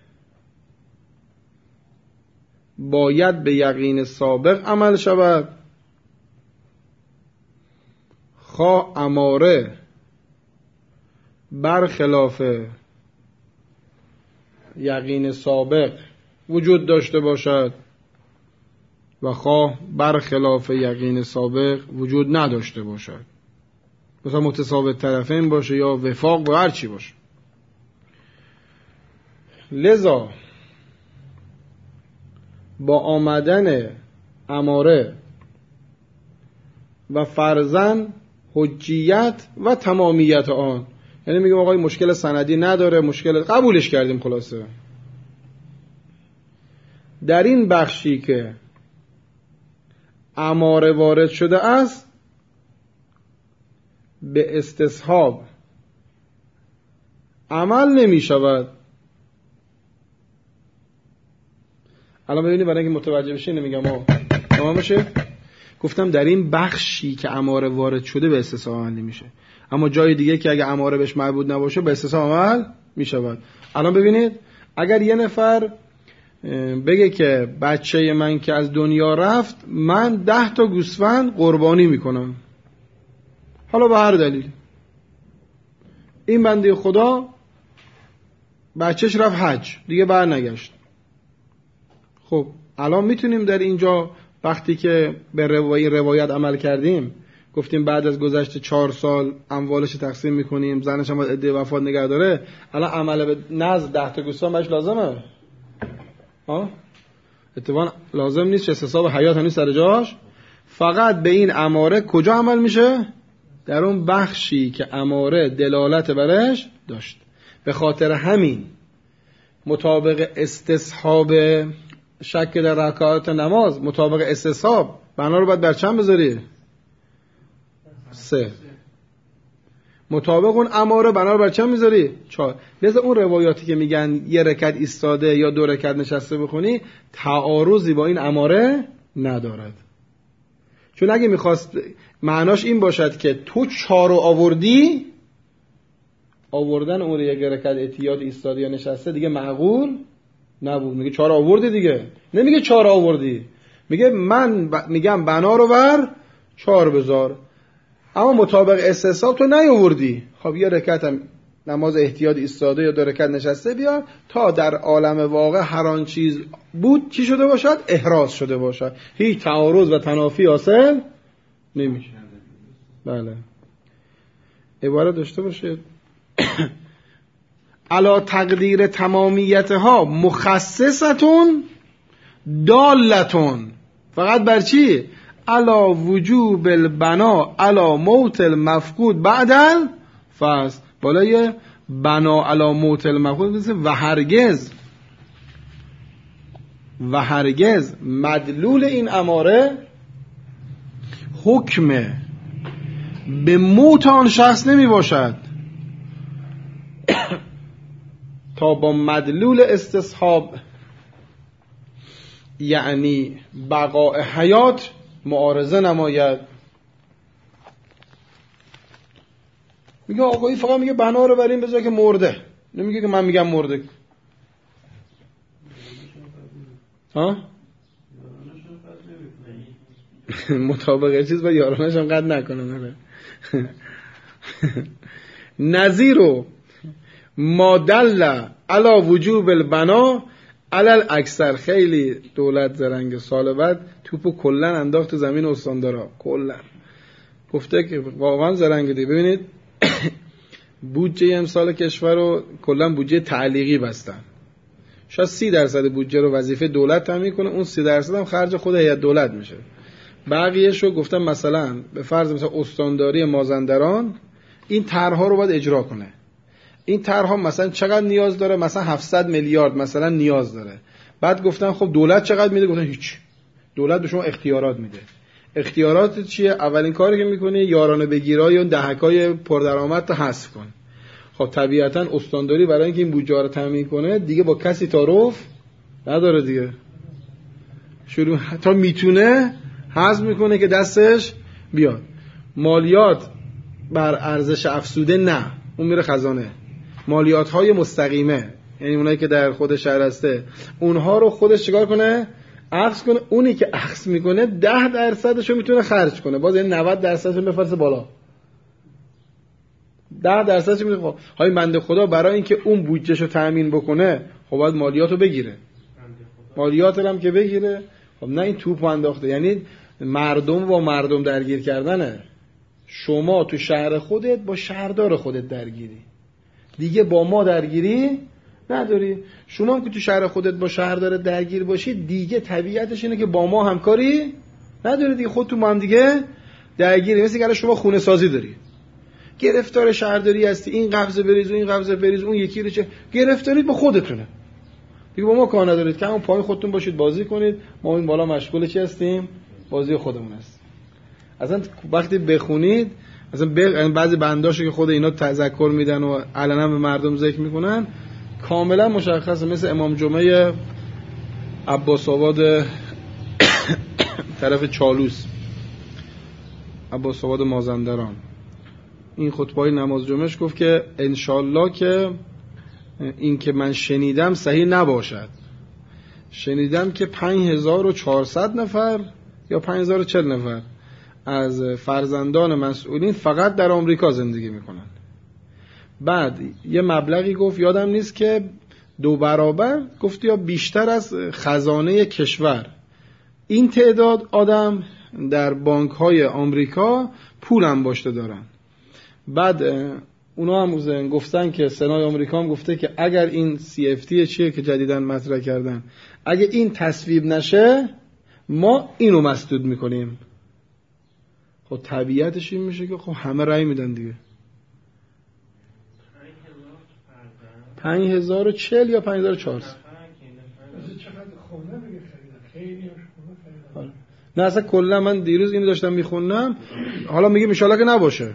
باید به یقین سابق عمل شود، خواه اماره برخلاف یقین سابق وجود داشته باشد و خواه برخلاف یقین سابق وجود نداشته باشد، مثلا متساوی طرفین باشه یا وفاق با هر چی باشه. لذا با آمدن اماره و فرضاً حجیت و تمامیت آن، یعنی میگم آقای مشکل سندی نداره، مشکل قبولش کردیم. خلاصه در این بخشی که اماره وارد شده است به استصحاب عمل نمی شود. الان ببینید برای اینکه متوجه بشین نمیگم تمام بشه. گفتم در این بخشی که اماره وارد شده به استصحاب عمل نمیشه، اما جای دیگه که اگه اماره بهش مربوط نباشه به استصحاب عمل میشود. الان ببینید اگر یه نفر بگه که بچه من که از دنیا رفت من 10 تا گوسفند قربانی میکنم، حالا به هر دلیل این بنده خدا بچهش رفت حج دیگه بر نگشت، خب الان میتونیم در اینجا وقتی که به روایت عمل کردیم گفتیم بعد از گذشت 4 سال اموالش تقسیم میکنیم، زنش هم عده وفات نگه داره، الان عمل به نزد 10 تا گوسفند بهش لازمه؟ اتفاقا لازم نیست، حساب حیات هنوز سر جاش. فقط به این اماره کجا عمل میشه؟ در اون بخشی که اماره دلالت برش داشت. به خاطر همین مطابق استصحاب شک در رکعات نماز، مطابق استصحاب بنا رو باید بر چند بذاری؟ 3. مطابق اون اماره بنا رو بر چند میذاری؟ 4. لذا اون روایاتی که میگن یه رکعت ایستاده یا 2 رکعت نشسته بخونی تعارضی با این اماره ندارد. چون اگه میخواست معناش این باشد که تو 4 رو آوردی، آوردن اون رو 1 رکعت احتیاط ایستاده یا نشسته دیگه معقول نبود. میگه 4 آوردی دیگه، نمیگه 4 آوردی، میگه من میگم بنا رو بر 4 بذار، اما مطابق استصحاب تو نیاوردی، خب 1 رکعت هم نماز احتیاط ایستاده یا 2 رکعت نشسته بیار تا در عالم واقع هر آن چیز بود چی شده باشد؟ احراز شده باشد، هیچ تعارض و تنافی حاصل نمیشه. بله عبارت داشته باشید علا تقدیر تمامیتها مخصصتون دالتون، فقط بر چی؟ علا وجوب البنا علا موت المفقود بعد الفرض، بالای بنا علا موت المفقود و هرگز مدلول این اماره حکم به موت آن شخص نمی باشد تا با مدلول استصحاب یعنی بقاء حیات معارضه نماید. میگه آقایی فقط میگه بنا رو بریم بذار که مرده، نمیگه که من میگم مرده. ها مطابق چیز با یارانش هم قد نکنه. نظیرو ما دل علا وجوب البنا علل اکثر. خیلی دولت زرنگ سال بعد توپو کلن انداخت تو زمین استاندارا، کلن گفته که واقعا زرنگ دی. ببینید بودجه امسال کشور رو کلن بودجه تعلیقی بستن، شاید 30% بودجه رو وظیفه دولت تامین کنه، اون 30% هم خرج خود هیئت دولت میشه، بقیه‌شو گفتم مثلا به فرض مثلا استانداری مازندران این طرح‌ها رو باید اجرا کنه، این طرح‌ها مثلا چقدر نیاز داره، مثلا 700 میلیارد مثلا نیاز داره. بعد گفتن خب دولت چقدر میده؟ گفتن هیچ، دولت به شما اختیارات میده. اختیارات چیه؟ اولین کاری که میکنه یارانه بگیرای اون دهکای پردرآمد رو حذف کن. خب طبیعتا استانداری برای اینکه این بودجه رو تامین کنه دیگه با کسی تعارف نداره دیگه، شروع تا میتونه حذف میکنه که دستش بیاد. مالیات بر ارزش افزوده نه، اون میره خزانه. مالیات های مستقیمه یعنی اونایی که در خود شهر هسته اونها رو خودش چیکار کنه؟ اخذ کنه. اونی که اخذ میکنه 10% رو میتونه خرج کنه، باز یعنی 90% رو بفرسته بالا، 10% رو میتونه. خب های بنده خدا برای اینکه اون بودجه رو تامین بکنه خب باید مالیات رو بگیره، مالیات هم که بگیره. خب نه این توپ انداخته، یعنی مردم با مردم درگیر کردنه. شما تو شهر خودت با شهردار خودت درگیری، دیگه با ما درگیری نداری. شما هم که تو شهر خودت با شهردار درگیر باشی دیگه طبیعتش اینه که با ما همکاری نداری دیگه، خودتون ما هم دیگه درگیری. مثل که شما خونه سازی داری، گرفتار شهرداری هستی، این قبضه بریز و این قبضه بریز، اون یکی رو چه گرفتارید با خودتونه دیگه، با ما کار ندارید که همون پایین خودتون باشید بازی کنید، ما این بالا مشغول چی هستیم؟ بازی خودمون هست. اصلا وقتی بخونید اصلا بعضی بنداشو که خود اینا تذکر میدن و علنا به مردم ذکر میکنن کاملا مشخصه، مثل امام جمعه عباس آباد طرف چالوس، عباس آباد مازندران، این خطبه نماز جمعهش گفت که انشالله که این که من شنیدم صحیح نباشد. شنیدم که 5400 نفر یا 5040 نفر از فرزندان مسئولین فقط در آمریکا زندگی میکنن. بعد یه مبلغی گفت یادم نیست که 2 برابر گفت یا بیشتر از خزانه کشور این تعداد آدم در بانک های آمریکا پول انباشته دارن. بعد اونا هم گفتن که سنای آمریکا هم گفته که اگر این CFT چیه که جدیداً مطرح کردن، اگه این تصویب نشه ما اینو مسدود میکنیم. خب طبیعتش این میشه که خب همه رأی میدن دیگه. 5040 یا 5400 نه اصلا کلا من دیروز اینو داشتم میخوندم، حالا میگه ان شاءالله که نباشه.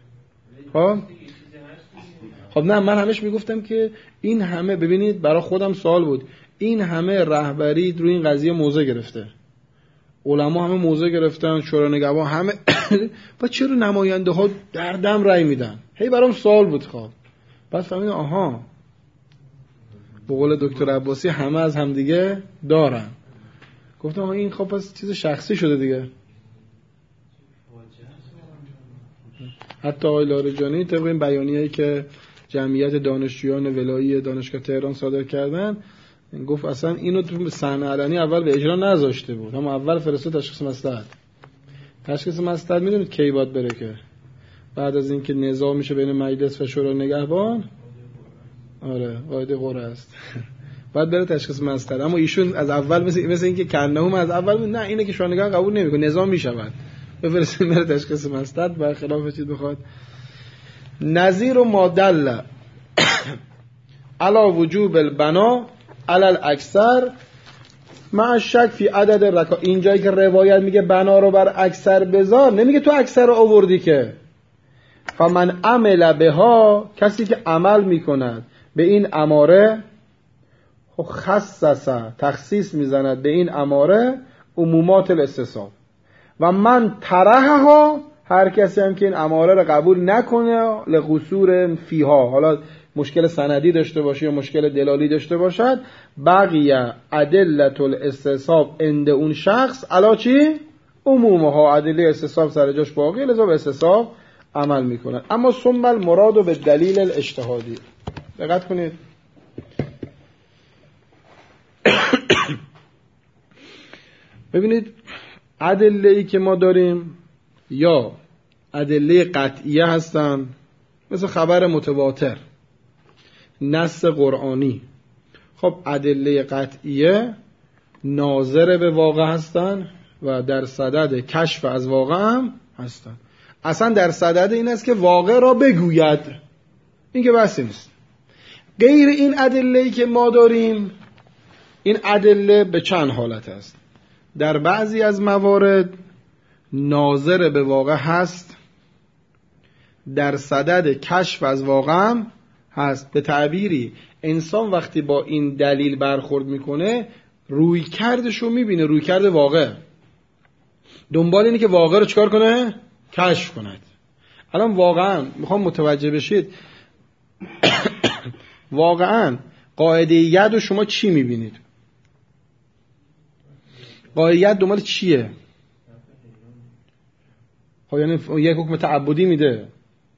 خب نه من همش میگفتم که این همه، ببینید برای خودم سوال بود، این همه رهبری روی این قضیه موضع گرفته، علما همه موضع گرفتن، شورای نگهبان همه بعد چرا نماینده ها در دم رأی میدن؟ هی برام سوال بود. خب بعد فهمیدم آها به قول دکتر عباسی همه از همدیگه دارن. گفتم آها این خب پس چیز شخصی شده دیگه. حتی آقای لاریجانی طبق این بیانیه‌ای که جمعیت دانشجویان ولایی دانشگاه تهران صادر کردن گفت اصلا اینو تو صحنه علنی اول به اجرا نذاشته بود، اما اول فرستاد تشخیص مصلحت. تشخیص مصلحت میدونید کی باید بره؟ که بعد از اینکه نزاع میشه بین مجلس و شورای نگهبان. آره قاعده قرعه است. بعد بره تشخیص مصلحت. اما ایشون از اول مثل اینکه کنهم از اول بود، نه اینه که شورای نگهبان قبول نمیکنه، نزاع میشود بفرستیم بره تشخیص مصلحت، برخلاف چیز بخواد. نظیر و مادل علا وجوب البنا علی الاکثر مع شک فی عدد رکعات. اینجایی که روایت میگه بنا رو بر اکثر بذار، نمیگه تو اکثر رو آوردی که. فمن عمل بها، کسی که عمل میکند به این اماره، خصص تخصیص میزند به این اماره عمومات الاستصحاب. و من طرحها، هر کسی هم که این اماره رو قبول نکنه لقصور فیها، حالا مشکل سندی داشته باشه یا مشکل دلالی داشته باشد، بقیه ادلت الاستصحاب عند اون شخص علا چی؟ عمومها، ادله استصحاب سر جاش باقی، لذا به استصحاب عمل میکنن. اما ثم المراد به دلیل الاجتهادی، دقت کنید. ببینید ادله‌ای که ما داریم یا ادله قطعیه هستن، مثل خبر متواتر، نص قرآنی. خب ادله قطعیه ناظر به واقع هستن و در صدد کشف از واقع هم هستن. اصلا در صدد این است که واقع را بگوید، این که بحثی نیست. غیر این ادله‌ای که ما داریم، این ادله به چند حالت است. در بعضی از موارد ناظر به واقع هست، در صدد کشف از واقع هم هست. به تعبیری انسان وقتی با این دلیل برخورد میکنه روی کردشو میبینه، روی کرد واقع، دنبال اینه که واقع رو چکار کنه؟ کشف کند. الان واقعا میخوام متوجه بشید واقعا قاعده ید رو شما چی میبینید؟ قاعده ید دنبال چیه؟ یعنی یک حکم تعبدی میده.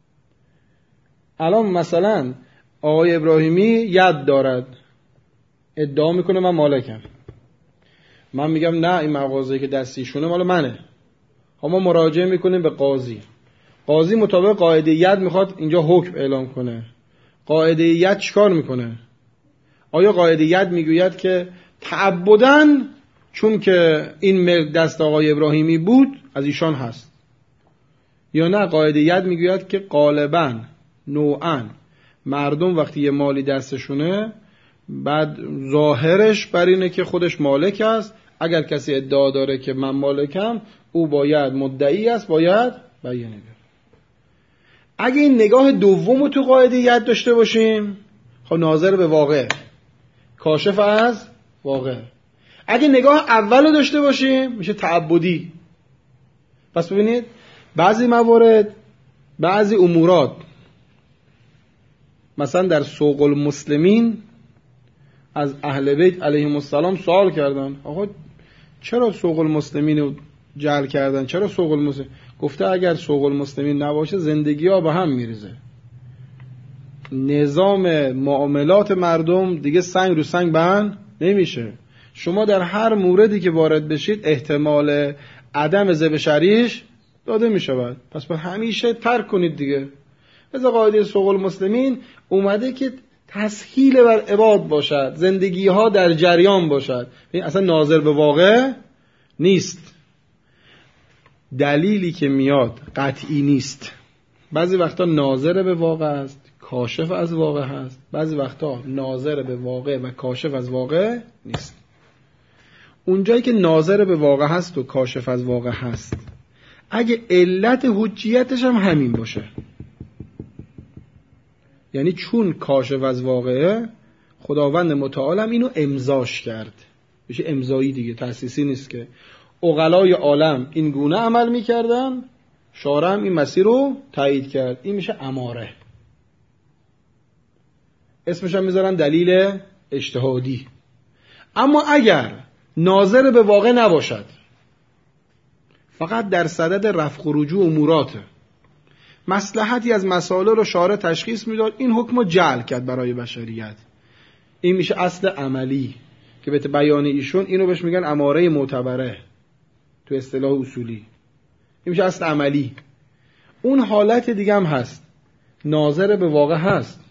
الان مثلا آقای ابراهیمی ید دارد، ادعا میکنه من مالکم، من میگم نه این مغازه‌ای که دستیشونه مال منه. ما مراجعه میکنیم به قاضی، قاضی مطابق قاعده ید میخواد اینجا حکم اعلام کنه. قاعده ید چیکار میکنه؟ آیا قاعده ید میگوید که تعبداً چون که این ملک دست آقای ابراهیمی بود از ایشان هست؟ یا نه قاعده ید میگوید که غالباً نوعاً مردم وقتی یه مالی دستشونه بعد ظاهرش بر اینه که خودش مالک است. اگر کسی ادعا داره که من مالکم، او باید مدعی است، باید بیانیه بیاره. اگه این نگاه دومو تو قاعده ید داشته باشیم، خب ناظر به واقع، کاشف از واقع. اگه نگاه اولو داشته باشیم میشه تعبدی. پس ببینید بعضی موارد، بعضی امورات، مثلا در سوق المسلمین از اهل بیت علیهم السلام سوال کردن آقا چرا سوق المسلمین رو جعل کردن؟ چرا سوق المسلمین؟ گفته اگر سوق المسلمین نباشه زندگی ها به هم میریزه، نظام معاملات مردم دیگه سنگ رو سنگ بند نمیشه. شما در هر موردی که وارد بشید احتمال عدم ذبح شریش داده میشود، پس باید همیشه ترک کنید دیگه. مثل قاعده سوق المسلمین اومده که تسهیل بر عباد باشد، زندگی ها در جریان باشد، اصلا ناظر به واقع نیست. دلیلی که میاد قطعی نیست. بعضی وقتا ناظر به واقع است، کاشف از واقع هست. بعضی وقتا ناظر به واقع و کاشف از واقع نیست. اونجایی که ناظر به واقع هست و کاشف از واقع هست، اگه علت حجیتش هم همین باشه، یعنی چون کاشف از واقعه، خداوند متعال هم اینو امضاش کرد، میشه امضایی دیگه، تأسیسی نیست که عقلای عالم این گونه عمل میکردن، شارع هم این مسیر رو تایید کرد، این میشه اماره. اسمش هم میذارن دلیل اجتهادی. اما اگر ناظر به واقع نباشد، فقط در صدد رفع و رجوع اموراته، مصلحتی از مسائل رو شارع تشخیص میداد، این حکم رو جعل کرد برای بشریت، این میشه اصل عملی که به بیان ایشون اینو بهش میگن اماره معتبره تو اصطلاح اصولی. این میشه اصل عملی. اون حالت دیگه هم هست، ناظر به واقع هست،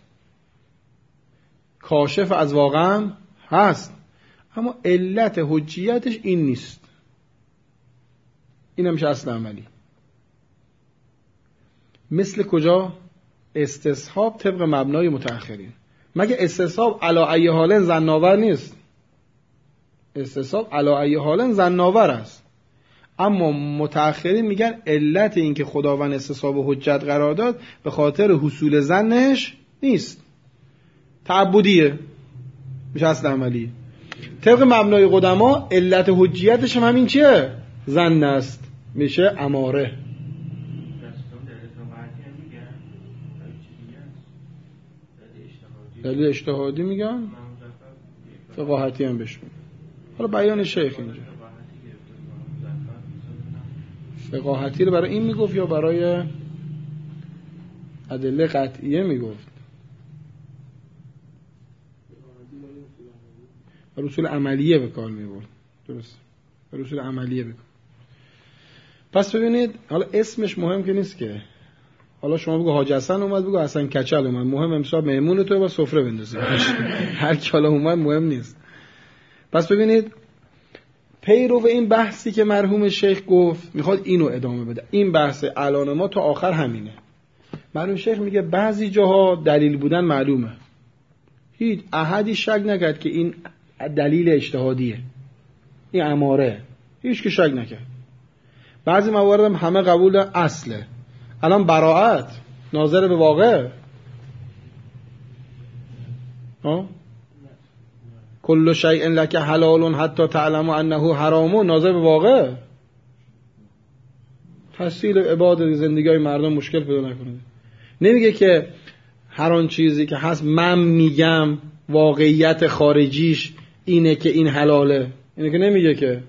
کاشف از واقع هم هست، اما علت حجیتش این نیست. این هم میشه اصل عملی. مثل کجا؟ استصحاب طبق مبنای متأخرین. مگه استصحاب علی ای حال ظن‌آور نیست؟ استصحاب علی ای حال ظن‌آور است، اما متأخرین میگن علت این که خداوند استصحاب حجت قرار داد به خاطر حصول ظنش نیست، تعبدیه، میشه اصل عملی. طبق مبنای قدما علت حجیتش هم همین چیه؟ ظن است، میشه اماره. دلیل اجتهادی میگن، فقاهتی هم بهش میگن. حالا بیان شیخ اینجا فقاهتی رو برای این میگفت یا برای ادله قطعیه میگفت؟ رسول عملیه به کار میبرد. درست، رسول عملیه به کار. پس ببینید حالا اسمش مهم که نیست که، حالا شما بگو حاج حسن اومد، بگو حسن کچل اومد، مهم امسال مهمون تو با سفره بندازید. هر کی حالا اومد مهم نیست. پس ببینید پیرو این بحثی که مرحوم شیخ گفت میخواد اینو ادامه بده. این بحث الان ما تا آخر همینه. مرحوم شیخ میگه بعضی جاها دلیل بودن معلومه، هیچ احدی شک نکرد که این دلیل اجتهادیه، این اماره، هیچ که شک نکرد. بعضی موارد هم همه قبول اصله. الان براءت ناظر به واقع، کل شیء لک حلال حتی تعلم انه حرام، ناظر به واقع. تسهیل عبادت زندگی های مردم مشکل پیدا نکنه. نمیگه که هر آن چیزی که هست من میگم واقعیت خارجیش اینه که این حلاله، اینه که نمیگه که.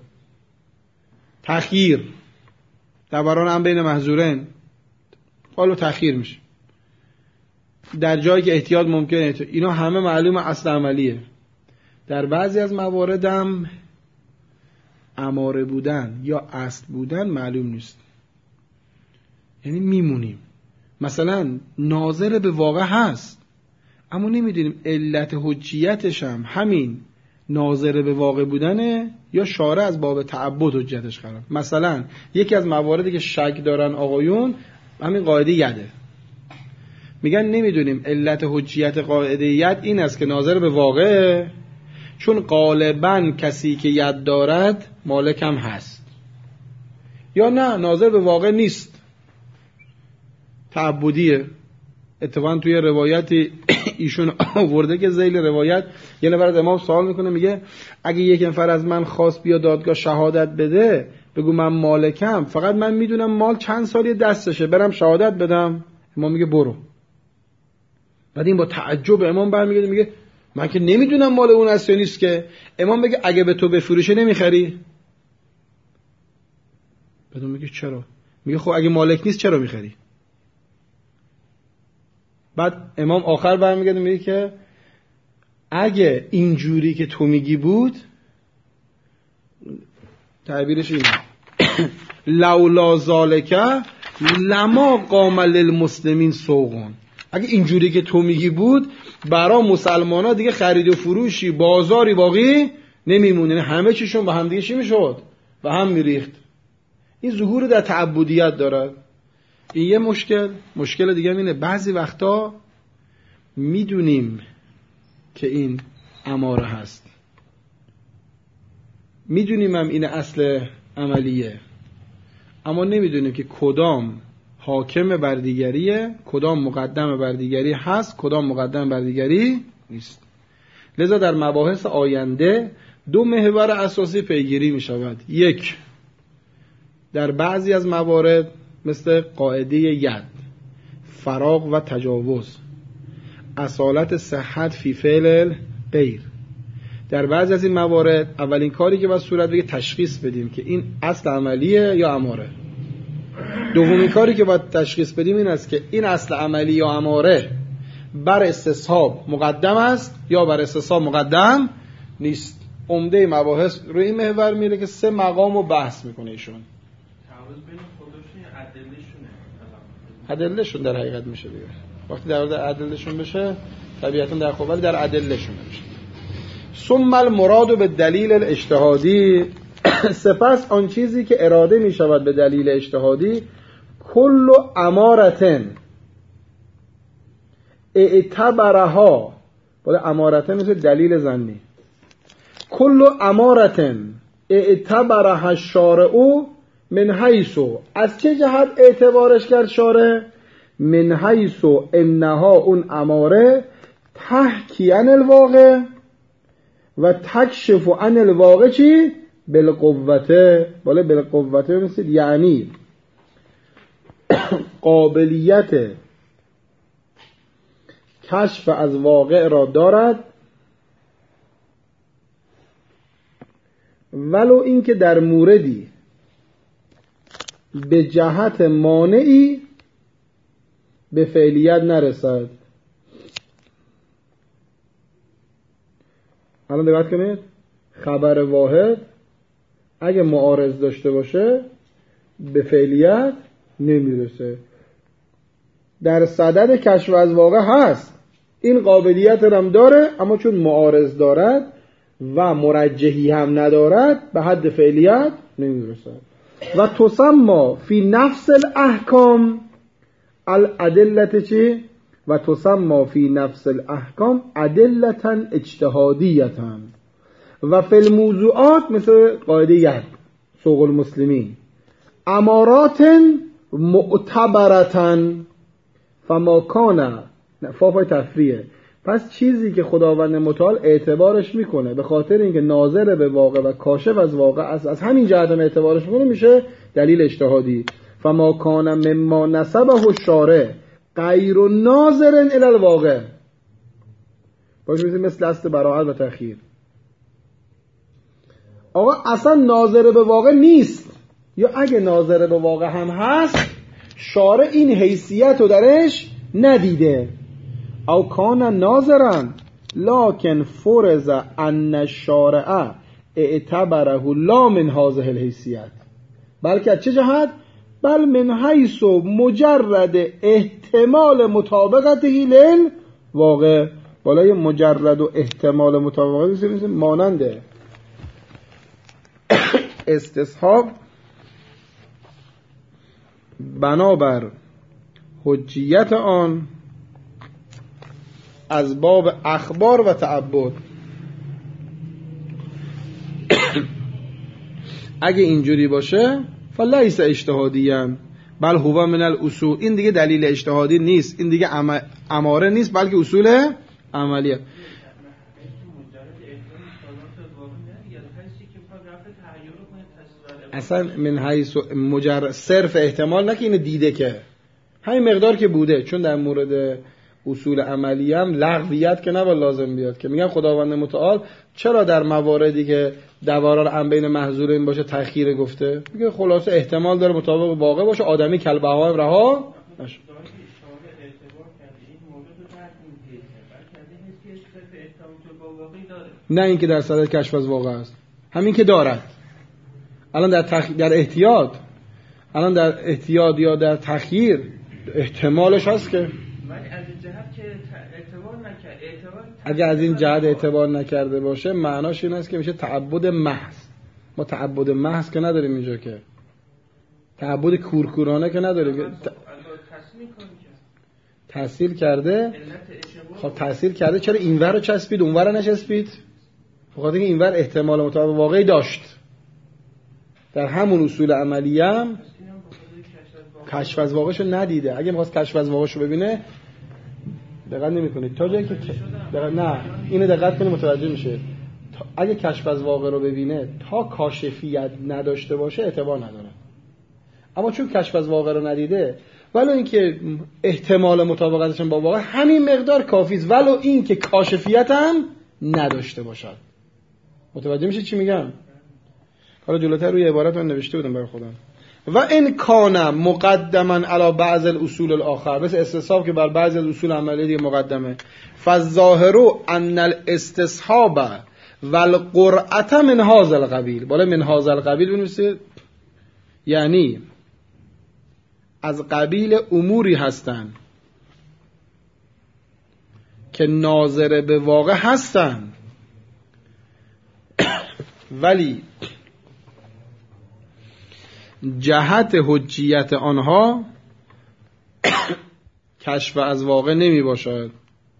تخییر در بران هم بین محظورین قالو تخییر میشه در جایی که احتیاط ممکنه. اینا همه معلومه اصل عملیه. در بعضی از مواردم اماره بودن یا اصل بودن معلوم نیست، یعنی میمونیم. مثلا ناظر به واقع هست اما نمیدونیم علت حجیتش هم همین ناظر به واقع بودنه یا شارع از باب تعبد حجتش قرار. مثلا یکی از مواردی که شک دارن آقایون همین قاعده یده. میگن نمیدونیم علت حجیت قاعده ید این است که ناظر به واقع، چون غالباً کسی که ید دارد مالک هم هست، یا نه ناظر به واقع نیست، تعبدیه. اتفاقا توی روایتی ایشون آورده که ذیل روایت یه نفر از امام سوال میکنه، میگه اگه یک نفر از من خواست بیا دادگاه شهادت بده، بگو من مالکم، فقط من میدونم مال چند سالی دستشه، برم شهادت بدم؟ امام میگه برو. بعد این با تعجب امام برمیگرده میگه من که نمیدونم مال اون است یا نیست که. امام بگه اگه به تو بفروشه نمیخری؟ بعد اون میگه چرا؟ میگه خب اگه مالک نیست چرا میخری؟ بعد امام آخر برمیگرده میگه که اگه اینجوری که تو میگی بود، تعبیرش اینه لولا ذالکه لما قام للمسلمین سوقون، اگه اینجوری که تو میگی بود برای مسلمان ها دیگه خرید و فروشی بازاری باقی نمیمونه، همه چیشون با هم دیگه چی میشد؟ و هم میریخت. این ظهور در تعبدیت دارد. این یه مشکل دیگه اینه بعضی وقتا میدونیم که این اماره هست، میدونیم هم این اصل عملیه، اما نمیدونیم که کدام حاکم بر دیگریه، کدام مقدم بر دیگری هست، کدام مقدم بر دیگری نیست. لذا در مباحث آینده دو محور اساسی پیگیری می شود. یک، در بعضی از موارد مثل قاعده ید، فراغ و تجاوز، اصالت صحت فی فعل غیر، در بعضی از این موارد اولین کاری که باید صورت بگه تشخیص بدیم که این اصل عملیه یا اماره. دومین کاری که باید تشخیص بدیم این است که این اصل عملی یا اماره بر استصحاب مقدم است یا بر استصحاب مقدم نیست. عمده مباحث روی این محور میره که 3 مقام رو بحث میکنه ایشون. تعارض بین خودشون یا ادلهشونه؟ ادلهشون در حقیقت میشه دیگه. وقتی در مورد ادلهشون بشه طبیعتا در خوبالی در ادلهشون میشه. ثم المراد به دلیل الاجتهادی، سپس آن چیزی که اراده می شود به دلیل اجتهادی، کل امارتن اعتبرها، باید امارتن مثل دلیل ظنی، کل امارتن اعتبرها الشارع من حیث، از چه جهت اعتبارش کرد شارع؟ من حیث انها اون اماره تحکی عن الواقع و تکشف عن الواقع چی؟ بالقوته. بالا بالقوته مثل یعنی قابلیت کشف از واقع را دارد، ولو اینکه در موردی به جهت مانعی به فعلیت نرسد. الان دقت کنید، خبر واحد اگه معارض داشته باشه به فعلیت نمیرسه. در صدد کشف از واقع هست، این قابلیت هم داره، اما چون معارض دارد و مرجحی هم ندارد به حد فعلیت نمیرسد. و تسمى فی نفس الاحکام الادلت چی؟ و تسمى فی نفس الاحکام ادلتا اجتهادیتا و فی الموضوعات مثل قاعده ید سوق المسلمین امارات معتبرتا فما کان فافای تفریه. پس چیزی که خداوند متعال اعتبارش میکنه به خاطر اینکه ناظر به واقع و کاشف از واقع است، از همین جهت هم اعتبارش میکنه، میشه دلیل اجتهادی. فما کان مما نسبه الشارع غیر ناظر الی الواقع، باشه مثل اصل براءت و تأخیر. آقا اصلا ناظر به واقع نیست، یا اگه ناظر به واقع هم هست شارع این حیثیت رو درش ندیده. او کان ناظرا لکن فرض ان الشارع اعتبره لا من هذه الحیثیت، بلکه از چه جهت؟ بل من حیث مجرد احتمال مطابقته للواقع. بالای مجرد و احتمال مطابقته ماننده استصحاب بنابر حجیت آن از باب اخبار و تعبد. اگه اینجوری باشه فلیس اجتهادیان بل هو من الاصول، این دیگه دلیل اجتهادی نیست، این دیگه اماره نیست بلکه اصول عملیه. اصلا من حیث مجرد صرف احتمال، نه که اینو دیده، که همین مقدار که بوده. چون در مورد اصول عملی هم لغویت که نباید لازم بیاد، که میگن خداوند متعال چرا در مواردی که دوارا عن بین محظورین باشه تأخیر گفته؟ میگه خلاصه احتمال داره مطابق واقع باشه، آدمی کلبه‌ها رها نشه. نه اینکه در صدد کشف از واقع است، همین که دارد. الان در احتیاط، الان در احتیاط یا در تخییر احتمالش هست، که ولی از این جهت که اعتبار نکرد، اگه از این جهت اعتبار نکرده باشه معناش این است که میشه تعبد محض. ما تعبد محض که نداریم اینجا، که تعبد کورکورانه که نداریم. تحصیل کرده، خب تحصیل کرده چرا اینور رو چسبید اونور رو نچسبید؟ بخاطر اینکه اینور احتمال مطابق واقعی داشت. در همون اصول عملی هم کشف از واقعشو ندیده. اگه می‌خواست کشف از واقعشو ببینه دقت نمی‌کنید تا جایی که نه اینو دقت کنید متوجه میشه. اگه کشف از واقع رو ببینه تا کاشفیت نداشته باشه اعتبار نداره. اما چون کشف از واقع رو ندیده، ولو اینکه احتمال مطابقتش با واقع همین مقدار کافی است، ولو اینکه کاشفیت هم نداشته باشد. متوجه میشه چی میگم؟ حالا جلوتر روی عبارت من نوشته بودم برای خودم. و ان کان مقدما علی بعض الاصول الاخر، مثل استصحاب که بر بعضی از اصول عملی دیگه مقدمه. فالظاهر ان الاستصحاب والقرعه من هذا القبیل. بالا من هذا القبیل بنویسید، یعنی از قبیل اموری هستند که ناظر به واقع هستند، ولی جهت حجیت آنها کشف از واقع نمی باشد.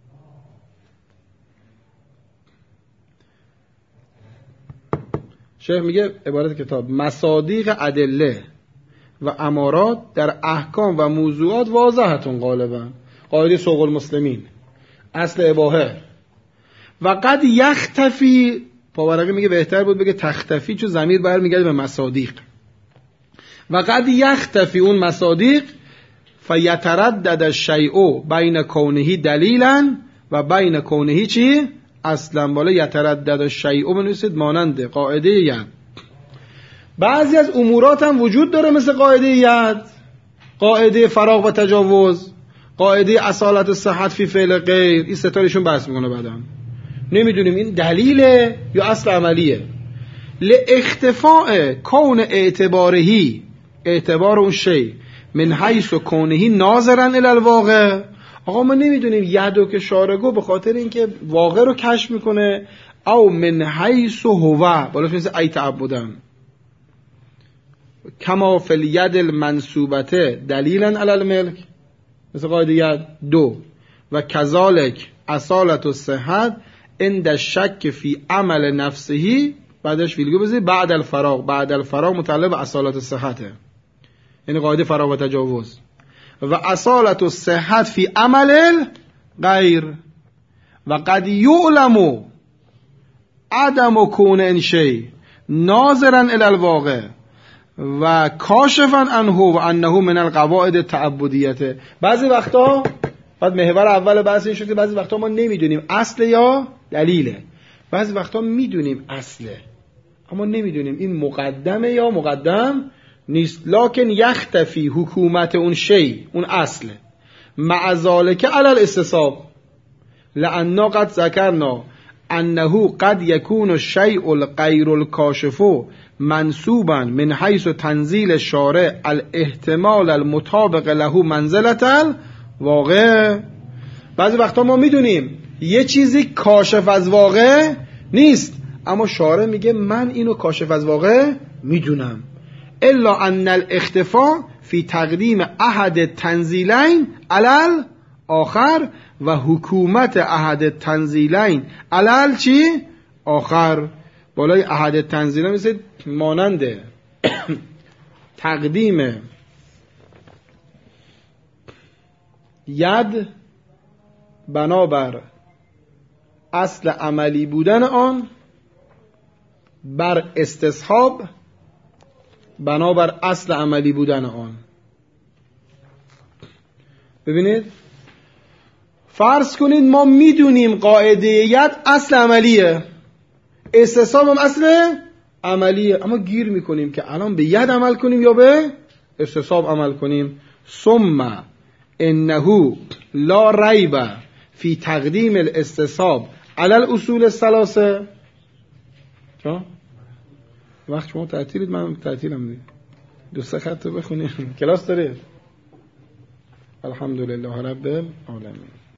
شیخ میگه عبارت کتاب مصادیق ادله و امارات در احکام و موضوعات واضحتون غالبا، قاعده سوق المسلمین، اصل اباحه. و قد یختفی، پاورقی میگه بهتر بود بگه تختفی، چون ضمیر برمیگرده به مصادیق. و قد یختفی اون مصادیق فیتردد الشیء بین کونه دلیلا و بین کونه چی؟ اصلا. بالا یتردد الشیء بنویسید مانند قاعده ید. بعضی از امورات هم وجود داره مثل قاعده ید، قاعده فراغ و تجاوز، قاعده اصالت صحت فی فعل غیر. این ستارشون بحث میکنه بعدا. نمیدونیم این دلیله یا اصل عملیه. لاختفاء کون اعتبارهی، اعتبار اون شی، من حیث و کونهی ناظرا الی الواقع. آقا ما نمیدونیم یدو که شارگو به خاطر اینکه واقع رو کشف میکنه، او من حیث هو، بالا مثل ای تعبدن کما فی الید المنصوبته دلیلا علی الملک، مثل قاعده ید. دو و کذالک اصالت الصحت عند الشک فی عمل نفسه، بعدش ویلگو بزنید بعد الفراغ. بعد الفراغ متعلق به اصالت الصحته، یعنی قاعده فراغ و تجاوز. و اصالت الصحت فی عمل غیر. و قد یعلم عدم کون این شی ناظرا الی الواقع و کاشفا عنه و انه من القواعد تعبدیته. بعضی وقتا بعد محور اول بحث این شد که بعضی وقتا ما نمیدونیم اصل یا دلیله، بعضی وقتا میدونیم اصله اما نمیدونیم این مقدمه یا مقدم نیست. لکن یختفی حکومت اون شی، اون اصل، مع ذالک علی الاستصحاب، لأننا قد ذکرنا انه قد یکون الشیء الغیر الکاشف منصوبا من حیث تنزیل الشارع الاحتمال المطابق له منزلة الواقع. بعضی وقتا ما میدونیم یه چیزی کاشف از واقع نیست، اما شارع میگه من اینو کاشف از واقع میدونم. الا ان الاختفاء فی تقدیم احد تنزیلین علل آخر و حکومت احد تنزیلین علل چی؟ آخر. بالای احد تنزیلین مثل مانند تقدیم ید بنابر اصل عملی بودن آن بر استصحاب بنابر اصل عملی بودن آن. ببینید فرض کنید ما میدونیم قاعده ید اصل عملیه، استصحاب هم اصل عملیه، اما گیر میکنیم که الان به ید عمل کنیم یا به استصحاب عمل کنیم. ثم انه لا ریب فی تقدیم الاستصحاب علی الاصول الثلاثه. وقت شما تعطیلید، من تعطیلم دیگه. دو سه خط بخونیم. کلاس دارید؟ الحمدلله رب العالمین.